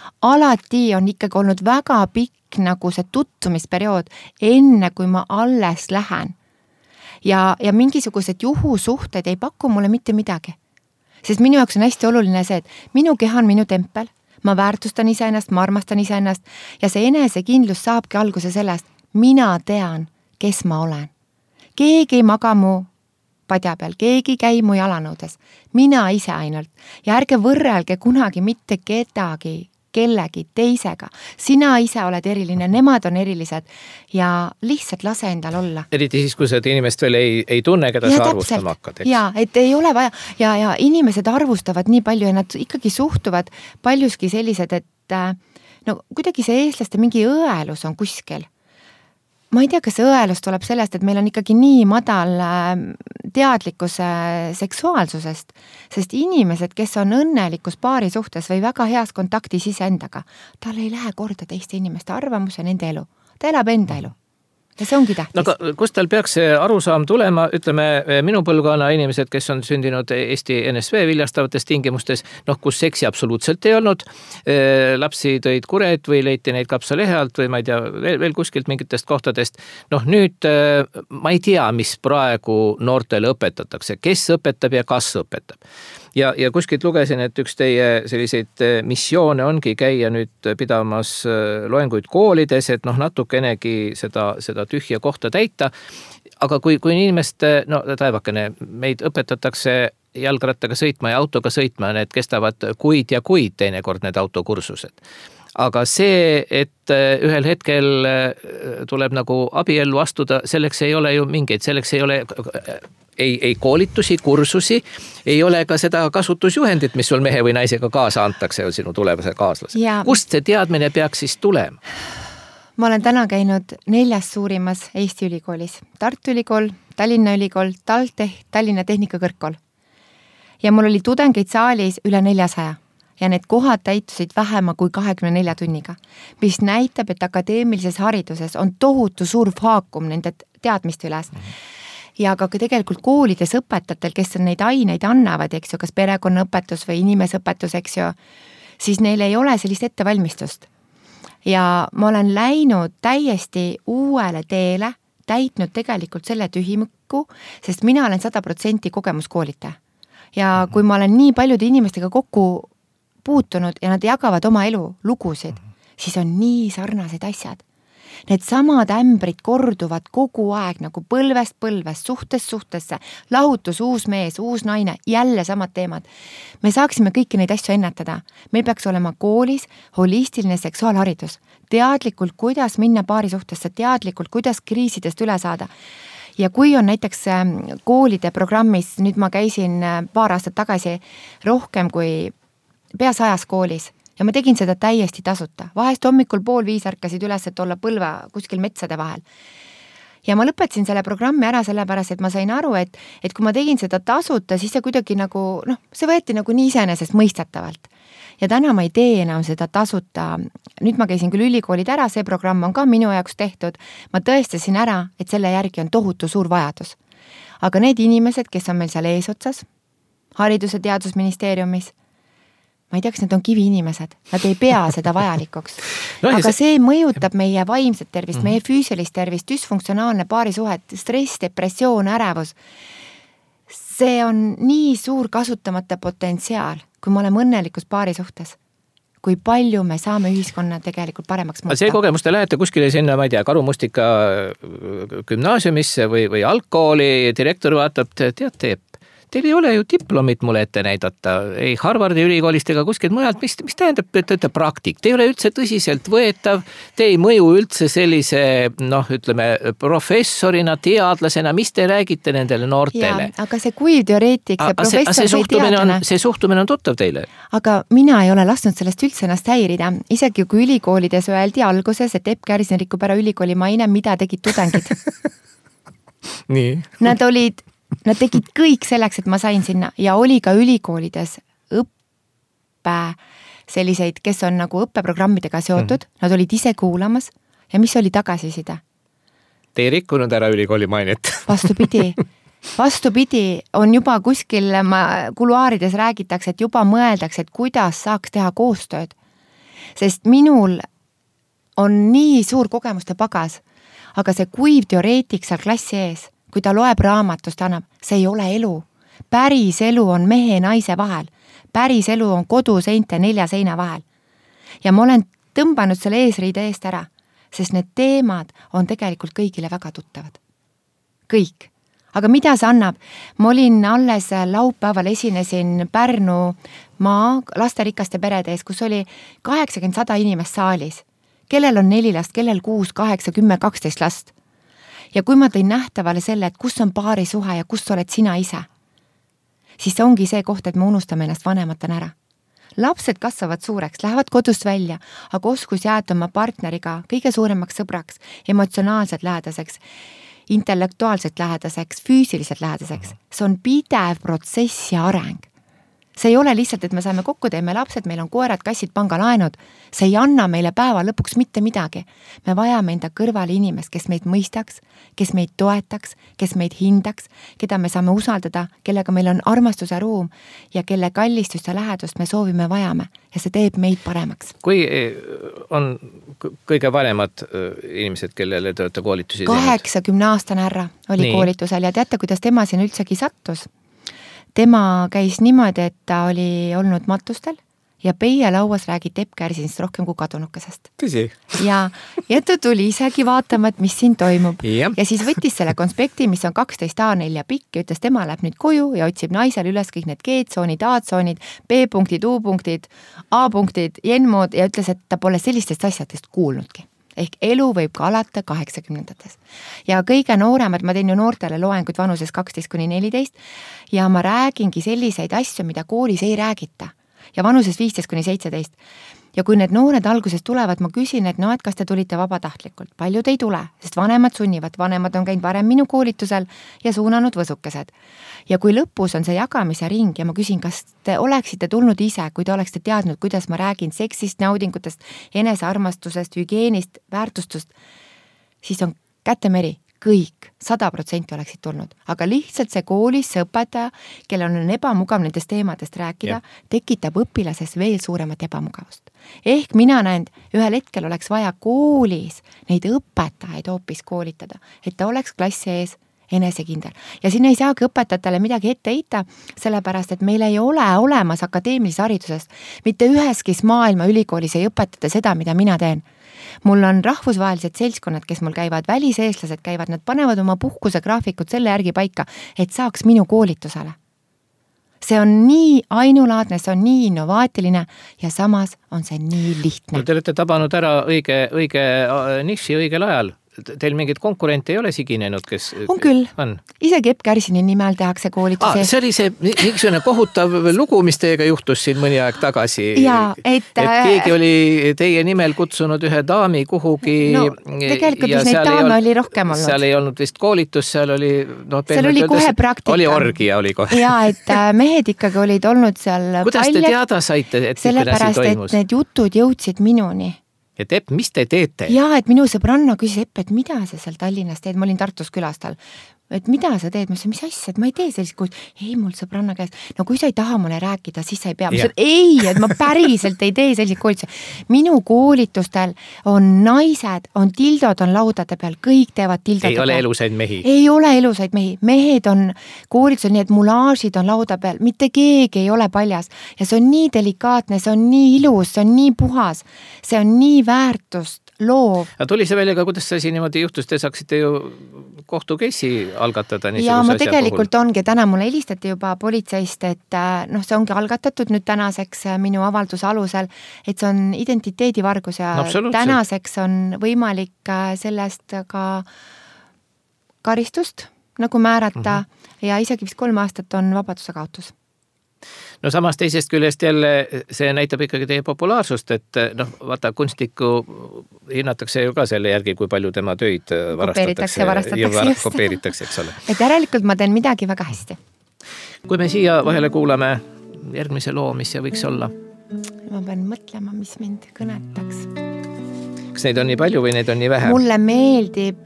Alati on ikkagi olnud väga pikk nagu see tutvumisperiood, enne kui ma alles lähen. Ja, ja mingisugused juhusuhted ei paku mulle mitte midagi. Sest minu jaoks on hästi oluline see, et minu keha on minu tempel, ma väärtustan iseennast, ma armastan iseennast ja see enesekindlus saabki alguse sellest, mina tean, kes ma olen. Keegi ei maga mu padja peal, keegi käi mu jalanõudes, mina ise ainult ja ärge võrrelge kunagi mitte kedagi, kellegi teisega. Sina ise oled eriline, nemad on erilised ja lihtsalt lase endal olla. Eriti siis, kui seda inimest veel ei, ei tunne, keda ja sa täpselt. Arvustama hakkad. Eks? Ja, et ei ole vaja ja, ja inimesed arvustavad nii palju ja nad ikkagi suhtuvad paljuski sellised, et no kuidagi see eestlaste mingi õelus on kuskil. Ma ei tea, kas see õelus tuleb sellest, et meil on ikkagi nii madal teadlikkus seksuaalsusest, sest inimesed, kes on õnnelikus paari suhtes või väga heas kontaktis iseendaga, tal ei lähe korda teiste inimeste arvamus ja nende elu. Ta elab enda elu. Ja see ongi tähtis. No aga kust tal peaks see arusaam tulema, ütleme minu põlvkonna inimesed, kes on sündinud Eesti N S V viljastavates tingimustes, noh, kus seksi absoluutselt ei olnud, lapsi tõid kured või leiti neid kapsalehe alt või ma ei tea, veel, veel kuskilt mingitest kohtadest. Noh, nüüd ma ei tea, mis praegu noortele õpetatakse, kes õpetab ja kas õpetab. Ja, ja kuskilt lugesin, et üks teie selliseid missioone ongi käia nüüd pidamas loenguid koolides, et noh, natukenegi seda, seda tühja kohta täita. Aga kui, kui inimest, no taevakene, meid õpetatakse jalgrattaga sõitma ja autoga sõitma, need kestavad kuid ja kuid teinekord need autokursused. Aga see, et ühel hetkel tuleb nagu abiellu astuda, selleks ei ole ju mingeid, selleks ei ole ei, ei koolitusi, kursusi, ei ole ka seda kasutusjuhendit, mis sul mehe või naisega kaasa antakse sinu tulevase kaaslase. Ja. Kust see teadmine peaks siis tulema? Ma olen täna käinud neljas suurimas Eesti ülikoolis. Tartu ülikool, Tallinna ülikool, TalTech, Tallinna Tehnikakõrgkool. Ja mul oli tudengeid saalis üle neljasaja. Ja need kohad täitusid vähema kui kahekümne nelja tunniga, mis näitab, et akadeemilises hariduses on tohutu suur vaakum nende teadmiste üles. Ja ka tegelikult koolides õpetajatel, kes on neid aineid annavad, eks ju, kas perekonnaõpetus või inimesõpetus, eks ju, siis neil ei ole sellist ettevalmistust. Ja ma olen läinud täiesti uuele teele, täitnud tegelikult selle tühimikku, sest mina olen sada protsenti kogemuskoolitaja. Ja kui ma olen nii paljude inimestega kokku puutunud ja nad jagavad oma elu lugusid, siis on nii sarnased asjad. Need samad ämbrid korduvad kogu aeg nagu põlvest põlvest, suhtest suhtesse, lahutus, uus mees, uus naine, jälle samad teemad. Me saaksime kõiki neid asju ennetada. Meil peaks olema koolis holistiline seksuaalharidus, teadlikult, kuidas minna paari suhtesse, teadlikult, kuidas kriisidest üle saada. Ja kui on näiteks koolide programmis, nüüd ma käisin paar aastat tagasi rohkem kui pea sajas koolis ja ma tegin seda täiesti tasuta. Vahest hommikul pool viis ärkasid üles, et olla põlva kuskil metsade vahel. Ja ma lõpetasin selle programmi ära sellepärast, et ma sain aru, et, et kui ma tegin seda tasuta, siis see kuidagi nagu, noh, see võeti nagu nii iseenesest mõistatavalt. Ja täna ma ei tee enam seda tasuta. Nüüd ma käisin küll ülikoolid ära, see programm on ka minu jaoks tehtud. Ma tõestasin ära, et selle järgi on tohutu suur vajadus. Aga need inimesed, kes on meil seal eesotsas, haridus- ja teadusministeeriumis, ma ei tea, kas need on kivi inimesed, nad ei pea seda vajalikuks. No, aga see mõjutab meie vaimset tervist, mm-hmm. meie füüsilist tervist, dysfunktsionaalne paarisuhet, stress, depressioon, ärevus. See on nii suur kasutamata potentsiaal, kui me oleme õnnelikus paari suhtes. Kui palju me saame ühiskonna tegelikult paremaks muuta. See kogemus te lähete kuskile sinna, ma ei tea, Karumustika gümnaasiumisse või, või algkooli, direktor vaatab, tead, teeb. Teil ei ole ju diplomit mulle ette näidata, ei Harvardi ülikoolist ega kuskilt mujalt, mis, mis tähendab, et te olete praktik, te ei ole üldse tõsiselt võetav, te ei mõju üldse sellise, noh, ütleme, professorina, teadlasena, mis te räägite nendele noortele? Ja, aga see kuiv teoreetik, see professor see, või teadlane. See suhtumine on tuttav teile? Aga mina ei ole lasknud sellest üldse ennast häirida, isegi kui ülikoolides öeldi alguses, et Epp Kärsin rikub ära ülikooli maine, mida tegid tudengid. Nii. Nad olid Nad tegid kõik selleks, et ma sain sinna ja oli ka ülikoolides õppe selliseid, kes on nagu õppeprogrammidega seotud, mm. nad olid ise kuulamas ja mis oli tagasiside? Te ei rikkunud ära ülikooli mainet. Vastupidi, vastupidi on juba kuskil ma, kuluaarides räägitakse, et juba mõeldakse, et kuidas saaks teha koostööd. Sest minul on nii suur kogemuste pagas, aga see kuiv teoreetik seal klassi ees, kui ta loeb raamatust, annab, see ei ole elu. Päris elu on mehe ja naise vahel. Päris elu on koduseinte nelja seina vahel. Ja ma olen tõmbanud selle eesriide eest ära, sest need teemad on tegelikult kõigile väga tuttavad. Kõik. Aga mida see annab? Ma olin alles laupäeval esinesin Pärnu maa lasterikaste perede ees, kus oli kaheksakümmend sada inimest saalis. Kellel on neli last, kellel kuus, kaheksa, kümme, kaksteist last. Ja kui ma tõin nähtavale selle, et kus on paari suhe ja kus oled sina ise, siis see ongi see koht, et me unustame ennast vanematena ära. Lapsed kasvavad suureks, lähevad kodust välja, aga oskus jääda oma partneriga kõige suuremaks sõbraks, emotsionaalselt lähedaseks, intellektuaalselt lähedaseks, füüsiliselt lähedaseks. See on pidev protsess ja areng. See ei ole lihtsalt, et me saame kokku, teeme lapsed, meil on koerad, kassid, pangalaenud. See ei anna meile päeva lõpuks mitte midagi. Me vajame enda kõrvale inimest, kes meid mõistaks, kes meid toetaks, kes meid hindaks, keda me saame usaldada, kellega meil on armastuse ruum ja kelle kallistust ja lähedust me soovime vajame. Ja see teeb meid paremaks. Kui on kõige vanemad inimesed, kellele te olete koolitusi teinud? kaheksakümne aastane härra oli Nii. koolitusel ja teate, kuidas tema siin üldsegi sattus? Tema käis niimoodi, et ta oli olnud matustel ja peie lauas räägiti Epp Kärsinist rohkem kui kadunukesest. Tõsi. Ja, ja ta tuli isegi vaatama, et mis siin toimub. Ja, ja siis võttis selle konspekti, mis on kaksteist A neli pikk ja ütles, tema läheb nüüd koju ja otsib naisel üles kõik need G-tsoonid, A-tsoonid, B-punktid, U-punktid, A-punktid, J-mood ja ütles, et ta pole sellistest asjadest kuulnudki. Ehk elu võib ka alata kaheksakümnendates. Ja kõige nooremad, ma teen ju noortele loenguid vanuses kaksteist kuni neliteist ja ma räägingi selliseid asju, mida koolis ei räägita. Ja vanuses viisteist kuni seitseteist. Ja kui need noored alguses tulevad, ma küsin, et no, et kas te tulite vabatahtlikult. Paljud ei tule, sest vanemad sunnivad. Vanemad on käinud varem minu koolitusel ja suunanud võsukesed. Ja kui lõpus on see jagamise ring ja ma küsin, kas te oleksite tulnud ise, kui te oleksite teadnud, kuidas ma räägin seksist, naudingutest, enesearmastusest, hügienist, väärtustust, siis on kätemeri. Kõik, sada protsenti oleksid tulnud. Aga lihtsalt see koolis, see õpetaja, kellel on ebamugav nendest teemadest rääkida, yeah. tekitab õpilases veel suuremat ebamugavust. Ehk mina näen, ühel hetkel oleks vaja koolis neid õpetajaid hoopis koolitada, et ta oleks klassi ees, enesekindel. Ja siin ei saagi õpetajatele midagi ette heita, sellepärast, et meil ei ole olemas akadeemilise haridusest. Mitte üheski maailma ülikoolis ei õpetada seda, mida mina teen. Mul on rahvusvahelised seltskonnad, kes mul käivad, väliseestlased käivad, nad panevad oma puhkuse graafikud selle järgi paika, et saaks minu koolitusele. See on nii ainulaadne, see on nii innovaatiline ja samas on see nii lihtne. No te olete tabanud ära õige, õige niši õigel ajal. Teil mingid konkurente ei ole siginenud, kes on küll. On. Isegi Epp Kärsini nimel tehakse koolitusi. Ah, see oli see mingisugune kohutav lugu, mis teiega juhtus siin mõni aeg tagasi. Ja, et, et keegi oli teie nimel kutsunud ühe daami kuhugi. No, tegelikult just neid daame oli rohkem olnud. Seal ei olnud vist koolitus, seal oli... No, seal oli kohe praktika. Oli orgia, oli kohe. Ja, et mehed ikkagi olid olnud seal kuidas paljad, te teada saite, et sellepärast, et need jutud jõudsid minuni. Et Epp, mis te teete? Jaa, et minu sõbranna küsis Epp, et mida sa seal Tallinnas teed, ma olin Tartus külastal. Et mida sa teed, ma ütlesin, mis asja, et ma ei tee sellist koos, ei mul sõbranna käes, no kui sa ei taha mulle rääkida, siis sa ei pea, ma ütlesin, ei, et ma päriselt ei tee sellist koolitusi. Minu koolitustel on naised, on tildod, on laudade peal, kõik teevad tildode ei peal. Ei ole elusaid mehi. Ei ole elusaid mehi, mehed on koolitusel nii, et mulaažid on lauda peal, mitte keegi ei ole paljas ja see on nii delikaatne, see on nii ilus, see on nii puhas, see on nii väärtust loov. Ja tuli see välja ka, kuidas see siin niimoodi juhtus, te saaksite ju kohtukeissi algatada ja ma tegelikult puhul. Ongi, täna mulle helistati juba politseist, et noh, see ongi algatatud nüüd tänaseks minu avalduse alusel, et see on identiteedivargus ja no, tänaseks on võimalik sellest ka karistust nagu määrata mm-hmm. ja isegi vist kolm aastat on vabaduse kaotus. No samas teisest küljest jälle see näitab ikkagi teie populaarsust, et noh, vaata kunstnikku hinnatakse ju ka selle järgi, kui palju tema töid varastatakse varastatakse ja var- kopeeritakse, eks ole. Et järelikult ma teen midagi väga hästi. Kui me siia vahele kuulame järgmise loo, mis see võiks olla? Ma pean mõtlema, mis mind kõnetaks. Kas neid on nii palju või neid on nii vähe? Mulle meeldib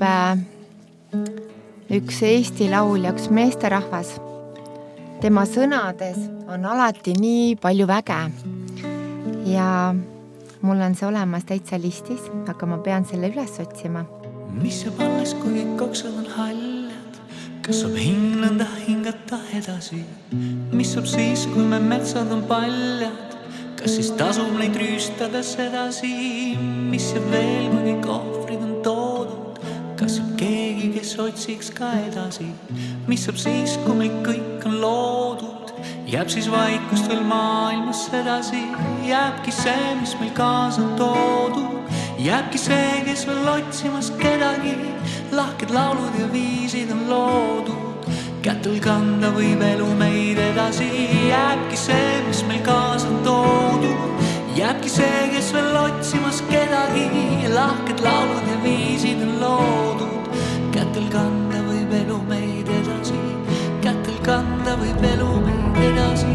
üks Eesti laulja, üks meesterahvas. Tema sõnades on alati nii palju väge ja mul on see olemas täitsa listis, aga ma pean selle üles otsima. Mis saab alles, kui kõik oksad on haljad? Kas saab hinglanda hingata edasi? Mis saab siis, kui me metsad on paljad? Kas siis tasub neid rüüstades edasi? Mis saab veel, kui kõik ohvrid on toodud? Kas saab keegi, kes otsiks ka edasi? Mis saab siis, kui meil kõik on loodud? Jääb siis vaikust veel maailmas edasi? Jääbki see, mis meil kaasa on toodud? Jääbki see, kes veel otsimas kedagi? Lahked laulud ja viisid on loodud. Kätel kanda võib elu meid edasi. Jääbki see, mis meil kaasa on toodud? Jääbki see, kes veel otsimas kedagi? Lahked laulud ja viisid on loodud. Kätel kanda võib elu meid edasi. Kätel kanda võib elu meid edasi.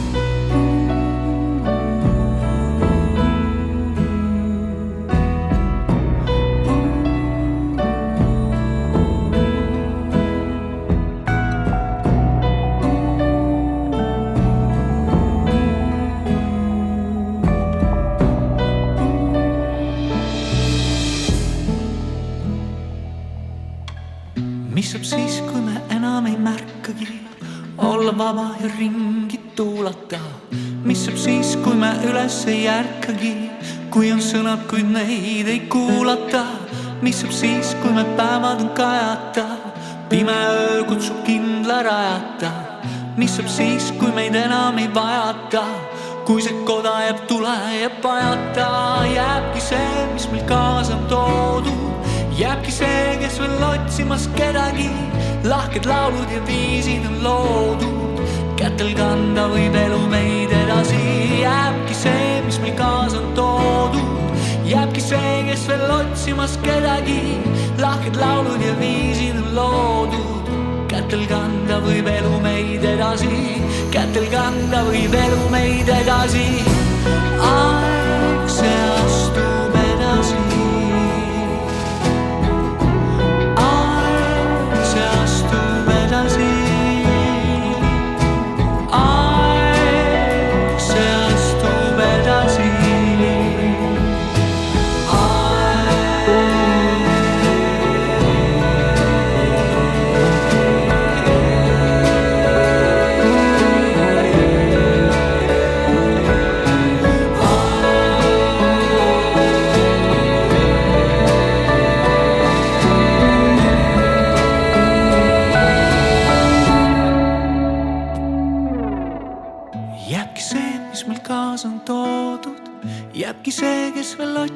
Mis saab siis, kui me enam ei märkagi? Olla vaba ja ringi tuulata. Mis saab siis, kui me üles ei järkagi? Kui on sõnad, kuid neid ei kuulata. Mis saab siis, kui me päevad on kajata? Pime öö kutsub kindla rajata. Mis saab siis, kui meid enam ei vajata? Kui see koda jääb tule ja pajata. Jääbki see, mis meil kaasa on toodud. Jääbki see, kes veel otsimas kedagi. Lahked laulud ja viisid on loodud. Kätel kanda võib elu meid edasi. Jääbki see, mis meil kaasa on toodud. Jääbki see, kes veel otsimas kedagi. Lahked laulud ja viisid on loodud. Kätel kanda võib elu meid edasi. Kätel kanda võib elu meid edasi. Aeg see astub edasi.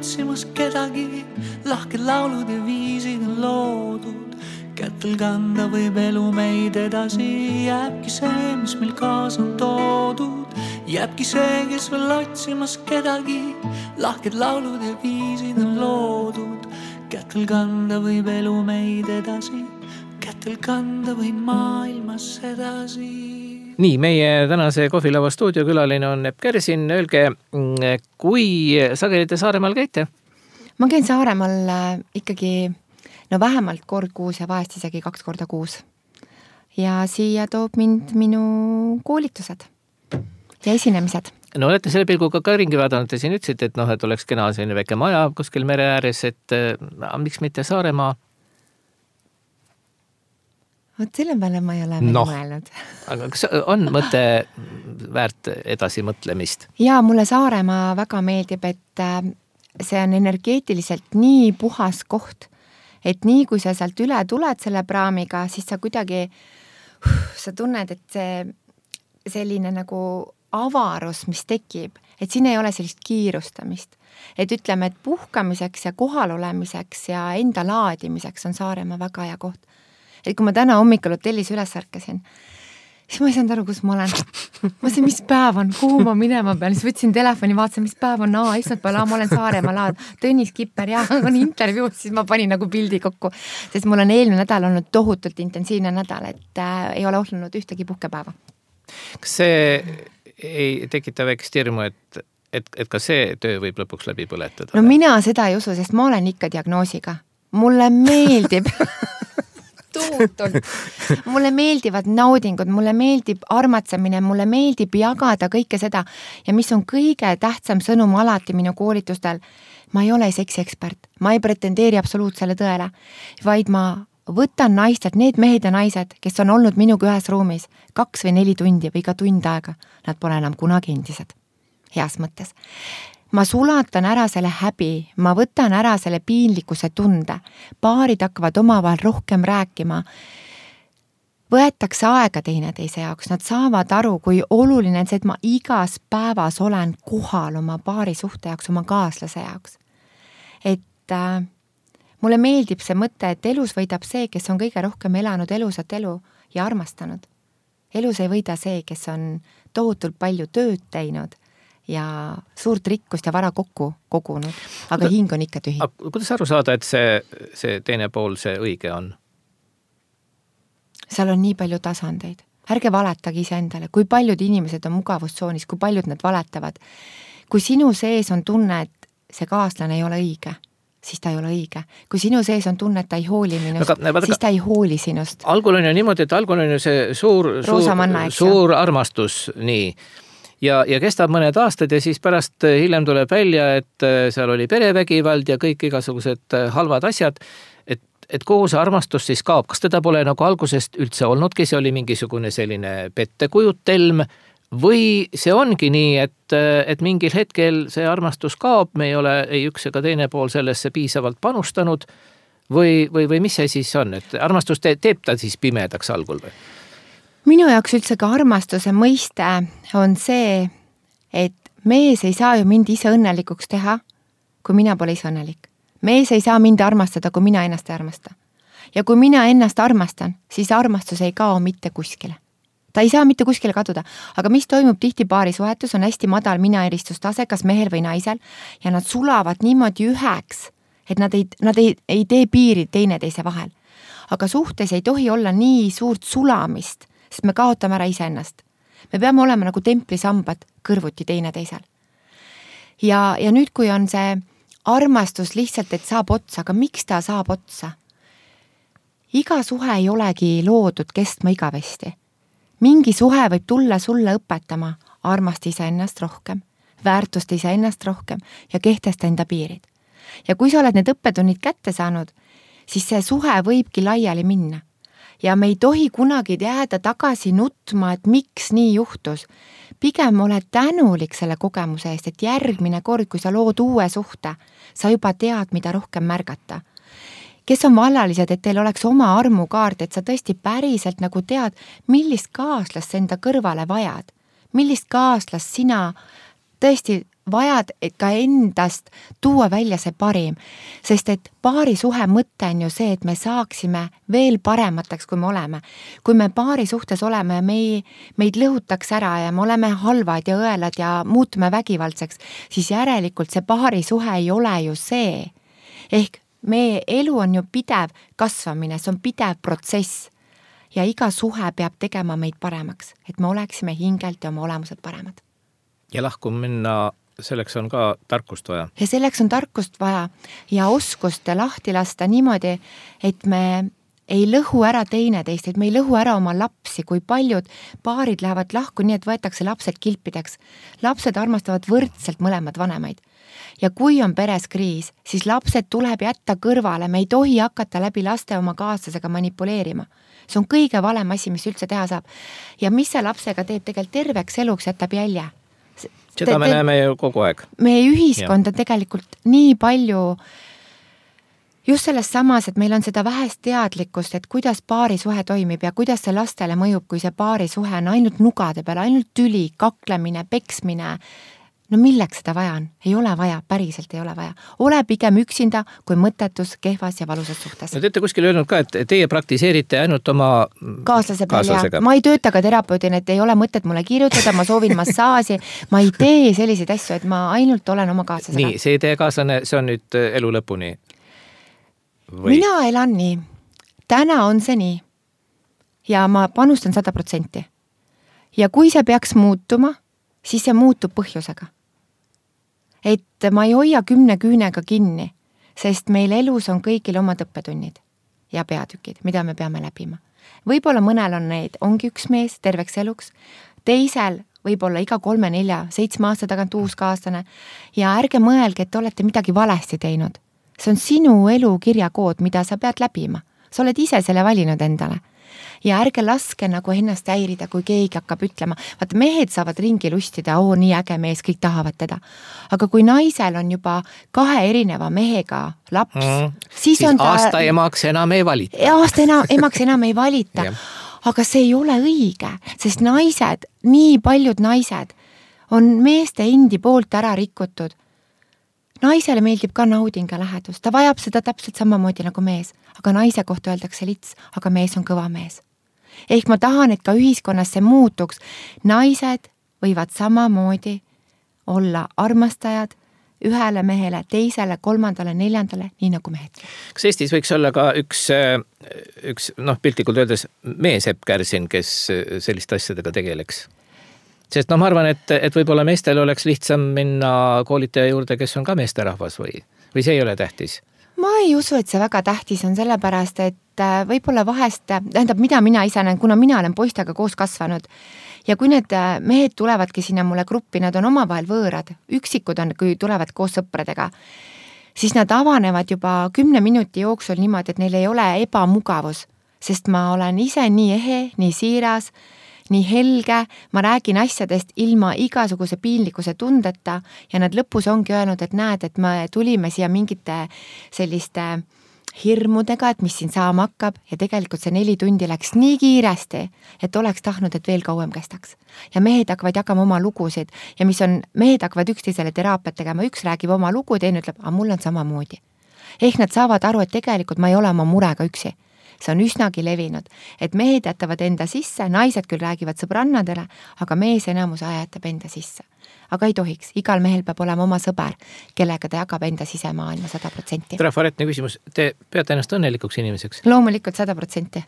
otsimas kedagi, lahked laulud ja viisid on loodud. Kätel kanda võib elu meid edasi, jääbki see, mis meil kaas on toodud. Jääbki see, kes veel otsimas kedagi, lahked laulud ja viisid on loodud. Kätel kanda võib elu meid edasi, kätel kanda võib maailmas edasi. Nii, meie tänase Kohvilava stuudiokülaline on Epp Kersin. Öelge, kui sageli te Saaremaal käite? Ma käin Saaremaal ikkagi no vähemalt kord kuus ja vahest isegi kaks korda kuus. Ja siia toob mind minu koolitused ja esinemised. No olete selle pilguga ka ringi vaadanud ja siin ütlesid, et, noh, et oleks kena selline väike maja kuskil mere ääres, et äh, miks mitte Saaremaa? Vot selle peale ma ei ole veel no. mõelnud. Aga kas on mõte väärt edasi mõtlemist? Jaa, mulle Saaremaa väga meeldib, et see on energeetiliselt nii puhas koht, et nii kui sa sealt üle tuled selle praamiga, siis sa kuidagi, sa tunned, et see selline nagu avarus, mis tekib, et siin ei ole sellist kiirustamist. Et ütleme, et puhkamiseks ja kohal olemiseks ja enda laadimiseks on Saaremaa väga hea koht. Et kui ma täna hommikul hotellis üles ärkasin, siis ma ei saanud aru, kus ma olen. Ma sain, mis päev on, kuhu ma minema pean, siis võtsin telefoni, vaatasin, mis päev on, aa, issand peale, ma olen Saaremaa laad, Tõnis Kipper ja on intervjuu, siis ma panin nagu pildi kokku, sest mul on eelmine nädal olnud tohutult intensiivne nädal, et äh, ei ole olnud ühtegi puhkepäeva. Kas see ei tekita väikest hirmu, et, et, et ka see töö võib lõpuks läbi põletada? No mina seda ei usu, sest ma olen ikka diagnoosiga. Mulle meeldib tuutult. Mulle meeldivad naudingud, mulle meeldib armatsemine, mulle meeldib jagada kõike seda ja mis on kõige tähtsam sõnum alati minu koolitustel, ma ei ole seksi ekspert, ma ei pretendeeri absoluutsele tõele, vaid ma võtan naistelt, need mehed ja naised, kes on olnud minuga ühes ruumis kaks või neli tundi või ka tund aega, nad pole enam kunagi endised, heas mõttes. Ma sulatan ära selle häbi, ma võtan ära selle piinlikkuse tunde, paarid hakkavad omavahel rohkem rääkima, võetakse aega teineteise jaoks, nad saavad aru, kui oluline on see, et ma igas päevas olen kohal oma paari suhte jaoks, oma kaaslase jaoks. Et äh, mulle meeldib see mõte, et elus võidab see, kes on kõige rohkem elanud elusat elu ja armastanud. Elus ei võida see, kes on tohutult palju tööd teinud ja suurt rikkust ja vara kokku kogunud, aga hing on ikka tühi. Kuidas aru saada, et see, see teine pool, see õige on? Seal on nii palju tasandeid. Ärge valetagi ise endale, kui paljud inimesed on mugavustsoonis, kui paljud nad valetavad. Kui sinu sees on tunne, et see kaaslane ei ole õige, siis ta ei ole õige. Kui sinu sees on tunne, et ta ei hooli minust, aga, aga, siis ta ei hooli sinust. Algul on ju niimoodi, et algul on ju see suur, suur, manna, suur armastus, nii. Ja, ja kestab mõned aastad ja siis pärast hiljem tuleb välja, et seal oli perevägivald ja kõik igasugused halvad asjad, et, et kogu see armastus siis kaob. Kas teda pole nagu algusest üldse olnudki, see oli mingisugune selline pettekujutelm või see ongi nii, et, et mingil hetkel see armastus kaob, me ei ole ei üks ega teine pool sellesse piisavalt panustanud või, või, või mis see siis on, et armastus te, teeb ta siis pimedaks algul või? Minu jaoks üldse ka armastuse mõiste on see, et mees ei saa ju mind ise õnnelikuks teha, kui mina pole ise õnnelik. Mees ei saa mind armastada, kui mina ennast ei armasta. Ja kui mina ennast armastan, siis armastus ei kao mitte kuskile. Ta ei saa mitte kuskile kaduda, aga mis toimub tihti paari suhetus, on hästi madal minaeristustase, kas mehel või naisel, ja nad sulavad niimoodi üheks, et nad ei, nad ei, ei tee piiri teineteise vahel. Aga suhtes ei tohi olla nii suurt sulamist, sest me kaotame ära iseennast. Me peame olema nagu templisambad kõrvuti teineteisel. Ja, ja nüüd, kui on see armastus lihtsalt, et saab otsa, aga miks ta saab otsa? Iga suhe ei olegi loodud kestma igavesti. Mingi suhe võib tulla sulle õpetama, armasta iseennast rohkem, väärtusta iseennast rohkem ja kehtesta enda piirid. Ja kui sa oled need õppetunnid kätte saanud, siis see suhe võibki laiali minna. Ja me ei tohi kunagi jääda tagasi nutma, et miks nii juhtus. Pigem ole tänulik selle kogemuse eest, et järgmine kord, kui sa lood uue suhte, sa juba tead, mida rohkem märgata. Kes on vallalised, et teil oleks oma armukaart, et sa tõesti päriselt nagu tead, millist kaaslast enda kõrvale vajad. Millist kaaslast sina tõesti vajad et ka endast tuua välja see parim, sest et paari suhe mõte on ju see, et me saaksime veel paremateks, kui me oleme. Kui me paari suhtes oleme ja me ei, meid lõhutaks ära ja me oleme halvad ja õelad ja muutume vägivaldseks, siis järelikult see paari suhe ei ole ju see. Ehk meie elu on ju pidev kasvamine, see on pidev protsess ja iga suhe peab tegema meid paremaks, et me oleksime hingelt ja oma olemused paremad. Ja lahku minna, selleks on ka tarkust vaja. Ja selleks on tarkust vaja ja oskust lahti lasta niimoodi, et me ei lõhu ära teineteist, et me ei lõhu ära oma lapsi, kui paljud paarid lähevad lahku nii, et võetakse lapsed kilpideks. Lapsed armastavad võrdselt mõlemad vanemaid. Ja kui on peres kriis, siis lapsed tuleb jätta kõrvale, me ei tohi hakata läbi laste oma kaaslasega manipuleerima. See on kõige valem asi, mis üldse teha saab. Ja mis see lapsega teeb tegelikult terveks eluks, jätab jälje. Seda me te, näeme ju kogu aeg. Meie ühiskond on tegelikult nii palju just selles samas, et meil on seda vähest teadlikkust, et kuidas paari suhe toimib ja kuidas see lastele mõjub, kui see paari suhe on ainult nugade peal, ainult tüli, kaklemine, peksmine. No milleks seda vaja on? Ei ole vaja, päriselt ei ole vaja. Ole pigem üksinda kui mõttetus, kehvas ja valusas suhtes. No te olete kuskil öelnud ka, et teie praktiseerite ainult oma kaaslase peal ja ma ei tööta ka terapeudina, et ei ole mõtet mulle kirjutada, ma soovin massaasi, ma ei tee selliseid asju, et ma ainult olen oma kaaslasega. Nii, see teie kaaslane, see on nüüd elu lõpuni? Või? Mina elan nii. Täna on see nii. Ja ma panustan sada protsenti. Ja kui see peaks muutuma, siis see muutub põhjusega. Et ma ei hoia kümne küünega kinni, sest meil elus on kõigil omad õppetunnid ja peatükid, mida me peame läbima. Võib-olla mõnel on neid, ongi üks mees terveks eluks, teisel võib-olla iga kolme, nelja, seitsme aasta tagant uus kaaslane ja ärge mõelge, et olete midagi valesti teinud. See on sinu elu kirjakood, mida sa pead läbima. Sa oled ise selle valinud endale. Ja ärge laske nagu ennast häirida, kui keegi hakkab ütlema, vaata mehed saavad ringi lustida, oo nii äge mees, kõik tahavad teda. Aga kui naisel on juba kahe erineva mehega laps, mm, siis, siis on ta... aasta emaks enam ei valita. Aasta enam, emaks enam ei valita. Aga see ei ole õige, sest naised, nii paljud naised on meeste endi poolt ära rikutud. Naisele meeldib ka naudinga lähedus, ta vajab seda täpselt samamoodi nagu mees, aga naise kohta öeldakse lits, aga mees on kõva mees. Ehk ma tahan, et ka ühiskonnas see muutuks. Naised võivad samamoodi olla armastajad ühele mehele, teisele, kolmandale, neljandale, nii nagu mehed. Kas Eestis võiks olla ka üks, üks noh, piltlikult öeldes meesepp Kärsin, kes selliste asjadega tegeleks? Sest no ma arvan, et, et võib-olla meestel oleks lihtsam minna koolitaja juurde, kes on ka meesterahvas või, või see ei ole tähtis? Ma ei usu, et see väga tähtis on sellepärast, et võib-olla vahest, tähendab, mida mina ise näen, kuna mina olen poistega koos kasvanud ja kui need mehed tulevadki sinna mulle gruppi, nad on omavahel võõrad, üksikud on, kui tulevad koos sõpradega, siis nad avanevad juba kümne minuti jooksul niimoodi, et neil ei ole ebamugavus, sest ma olen ise nii ehe, nii siiras, nii helge, ma räägin asjadest ilma igasuguse piinlikkuse tundeta ja nad lõpus ongi öelnud, et näed, et me tulime siia mingite selliste hirmudega, et mis siin saama hakkab ja tegelikult see neli tundi läks nii kiiresti, et oleks tahtnud, et veel kauem kestaks. Ja mehed hakkavad jagama oma lugusid ja mis on, mehed hakkavad üksteisele teraapiat tegema, üks räägib oma lugu, teine ütleb, aga mul on samamoodi. Ehk nad saavad aru, et tegelikult ma ei ole oma murega üksi. See on üsnagi levinud, et mehed jätavad enda sisse, naised küll räägivad sõbrannadele, aga mees enamus aja jätab enda sisse. Aga ei tohiks, igal mehel peab olema oma sõber, kellega ta jagab enda sisemaailma sada protsenti. Trafaretne küsimus, te peate ennast õnnelikuks inimeseks? Loomulikult sada protsenti.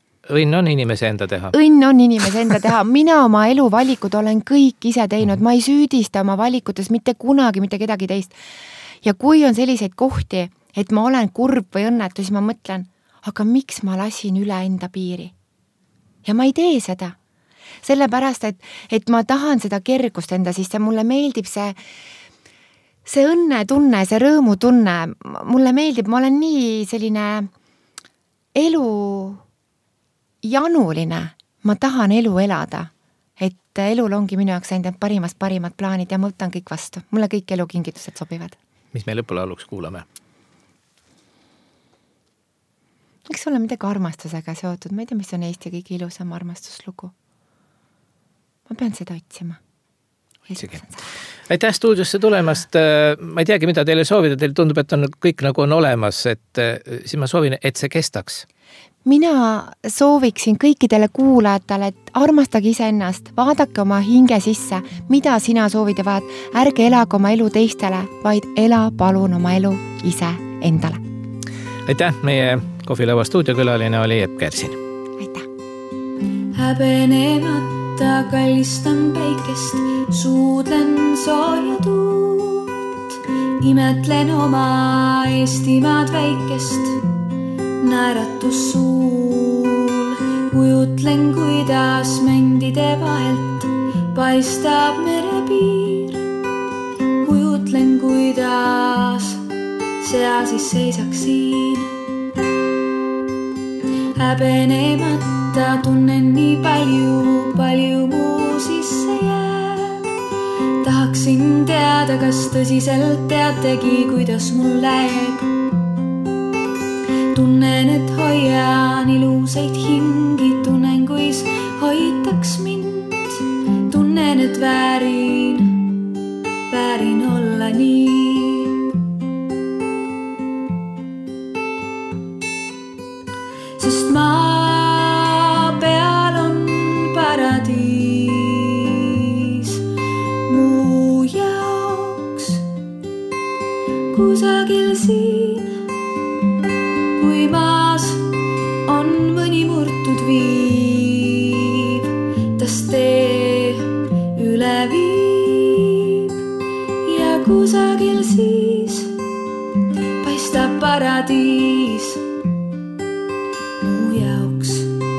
Õnn on inimese enda teha? Õnn on inimese enda teha. Mina oma elu valikud olen kõik ise teinud, ma ei süüdista oma valikutes mitte kunagi, mitte kedagi teist. Ja kui on selliseid kohti, et ma olen kurb või õnnetu, siis ma mõtlen, aga miks ma lasin üle enda piiri? Ja ma ei tee seda. Sellepärast, et, et ma tahan seda kergust enda sisse, mulle meeldib see, see õnne tunne, see rõõmu tunne, mulle meeldib, ma olen nii selline elu januline, ma tahan elu elada, et elul ongi minu jaoks ainult parimast parimad plaanid ja ma võtan kõik vastu, mulle kõik elukingitused sobivad. Mis me lõpulauluks kuulame? Eks ole midagi armastusega seotud, ma ei tea, mis on Eesti kõige ilusam armastuslugu. Ma pean seda otsima. Otsige. aitäh stuudiosse tulemast. Ma ei teagi, mida teile soovida. Teil tundub, et on kõik nagu on olemas, et siis ma soovin, et see kestaks. Mina sooviksin kõikidele kuulajatele, et armastage iseennast, vaadake oma hinge sisse, mida sina soovid ja vajad. Ärge elage oma elu teistele, vaid ela palun oma elu ise endale. Aitäh, meie kohvilõua stuudiokülaline oli Epp Kersin. Aitäh. Häbenemata kallistan päikest, suudlen sooja tuult, imetlen oma Eestimaad väikest, naeratus suul, kujutlen, kuidas mändide vahelt paistab merepiir, kujutlen, kuidas sea siis seisaks siin. Häbenemata tunnen nii palju, palju muu sisse jääb. Tahaksin teada, kas tõsiselt teategi, kuidas mul läheb. Tunnen, et hoian ilusaid hingi, tunnen, kuis hoitaks mind. Tunnen, et väärin, väärin olla nii. Sest maa peal on paradiis muu jaoks kusagil siin. Kui maas on mõni murtud viib, tas tee üle viib ja kusagil siis paistab paradiis muu jaoks.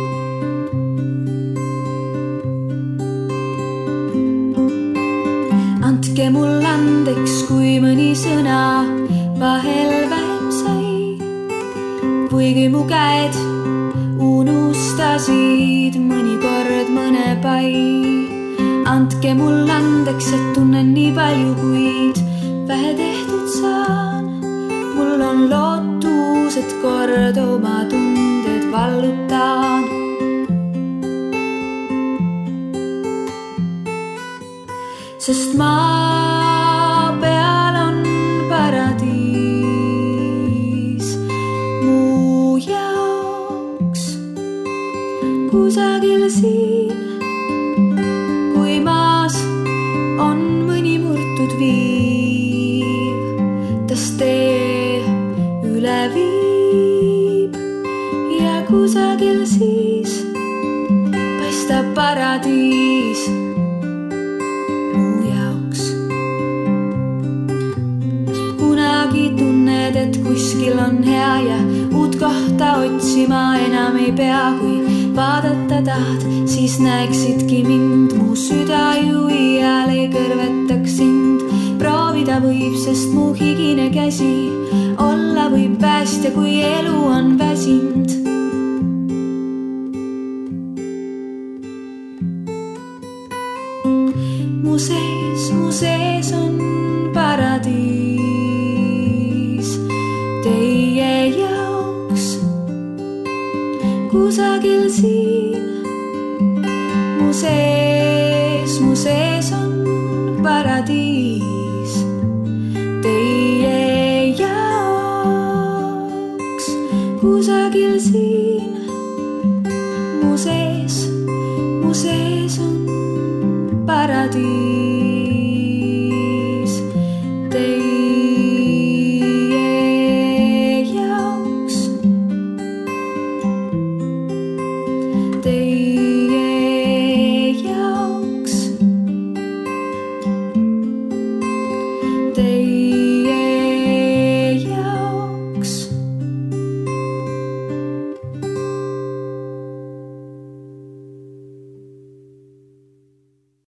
Andke mul andeks, kui mõni sõna vahel vähem sai, kuigi mu käed unustasid mõnikord mõne pai. Andke mul andeks, et tunnen nii palju, kuid vähe tehtud saan. Mul on lootus, et kord oma tunded vallutan. Sest maa peal on paradiis muu jaoks kusagil siin. Kui maas on mõni murtud viiv, tas tee üle viib ja kusagil siis paistab paradiis muu jaoks. Kunagi tunned, et kuskil on hea ja uut kohta otsima enam ei pea, kui vaadata tahad, siis näeksidki mind. Mu süda ju iial ei kõrvetaks sind. Proovida võib, sest mu higine käsi olla võib päästja, kui elu on väsind. Mu sees, mu sees on paradiis teie jaoks kusagil siin. Mu sees, mu sees on paradiis teie jaoks kusagil siin. Mu sees, mu sees